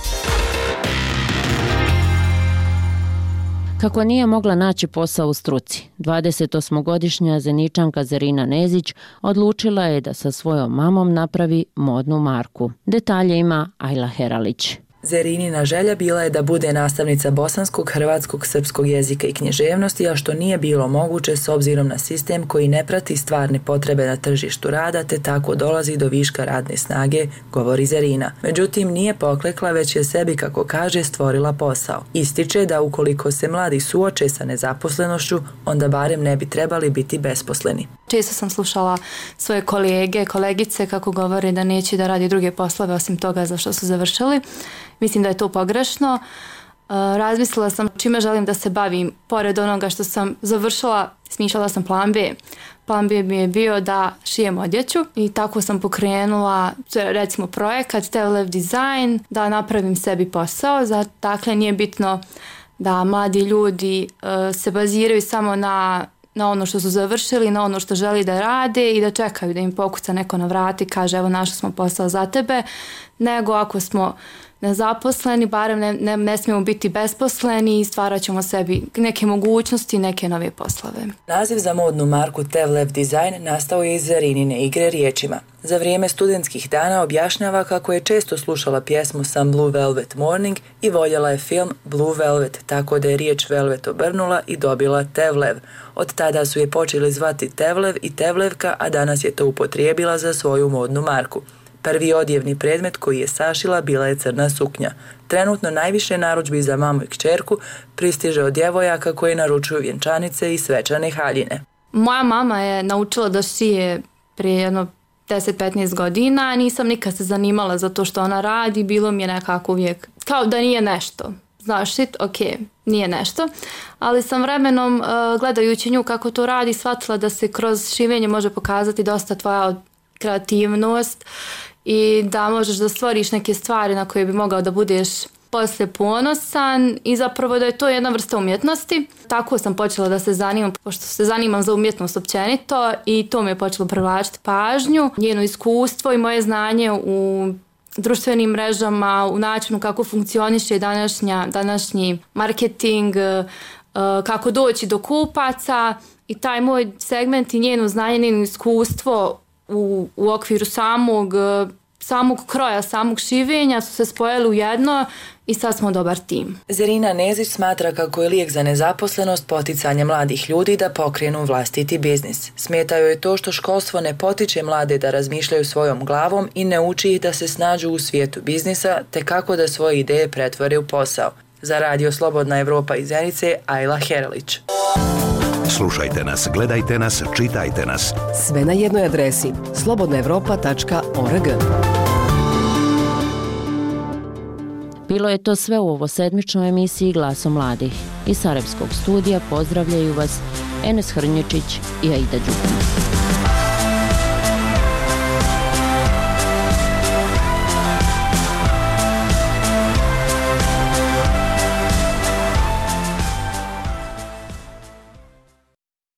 Kako nije mogla naći posao u struci, dvadesetosmogodišnja Zeničanka Zerina Nezić odlučila je da sa svojom mamom napravi modnu marku. Detalje ima Ajla Heralić. Zerinina želja bila je da bude nastavnica bosanskog, hrvatskog, srpskog jezika i književnosti, a što nije bilo moguće s obzirom na sistem koji ne prati stvarne potrebe na tržištu rada, te tako dolazi do viška radne snage, govori Zerina. Međutim, nije poklekla, već je sebi, kako kaže, stvorila posao. Ističe da ukoliko se mladi suoče sa nezaposlenošću, onda barem ne bi trebali biti besposleni. Često sam slušala svoje kolege, kolegice kako govore da neće da radi druge poslove osim toga za što su završili. Mislim da je to pogrešno. Razmislila sam čime želim da se bavim. Pored onoga što sam završila, smišljala sam plan B. Plan B mi je bio da šijem odjeću i tako sam pokrenula recimo projekat Tevlev Design, da napravim sebi posao. Dakle, nije bitno da mladi ljudi se baziraju samo na na ono što su završili, na ono što želi da rade i da čekaju da im pokuca neko na vrati i kaže evo našli smo posao za tebe, nego ako smo nezaposleni, barem ne, ne, ne smijemo biti besposleni i stvarat ćemo sebi neke mogućnosti, neke nove poslove. Naziv za modnu marku Tevlev Design nastao je iz Zerinine igre riječima. Za vrijeme studentskih dana objašnjava kako je često slušala pjesmu Some Blue Velvet Morning i voljela je film Blue Velvet, tako da je riječ Velvet obrnula i dobila Tevlev. Od tada su je počeli zvati Tevlev i Tevlevka, a danas je to upotrijebila za svoju modnu marku. Prvi odjevni predmet koji je sašila bila je crna suknja. Trenutno najviše narudžbi za mamu i kćerku pristiže od djevojaka koji naručuju vjenčanice i svečane haljine. Moja mama je naučila da šije prije jedno deset do petnaest godina, nisam nikad se zanimala za to što ona radi, bilo mi je nekako uvijek kao da nije nešto. Znaš, shit, ok, nije nešto, ali sam vremenom uh, gledajući nju kako to radi shvatila da se kroz šivenje može pokazati dosta tvoja kreativnost i da možeš da stvoriš neke stvari na koje bi mogao da budeš poslije ponosan i zapravo da je to jedna vrsta umjetnosti. Tako sam počela da se zanimam, pošto se zanimam za umjetnost općenito i to mi je počelo privlačiti pažnju. Njeno iskustvo i moje znanje u društvenim mrežama, u načinu kako funkcioniše današnja, današnji marketing, kako doći do kupaca i taj moj segment i njeno znanje, njeno iskustvo u, u okviru samog samog kroja, samog šivenja su se spojili u jedno i sad smo dobar tim. Zerina Nezić smatra kako je lijek za nezaposlenost poticanje mladih ljudi da pokrenu vlastiti biznis. Smeta joj je to što školstvo ne potiče mlade da razmišljaju svojom glavom i ne uči ih da se snađu u svijetu biznisa te kako da svoje ideje pretvore u posao. Za Radio Slobodna Evropa iz Zenice, Ajla Heralić. Slušajte nas, gledajte nas, čitajte nas. Sve na jednoj adresi slobodna evropa tačka org. Bilo je to sve u ovo sedmičnoj emisiji Glaso mladih. Iz Sarajevskog studija pozdravljaju vas Enes Hrnječić i Aida Đukan.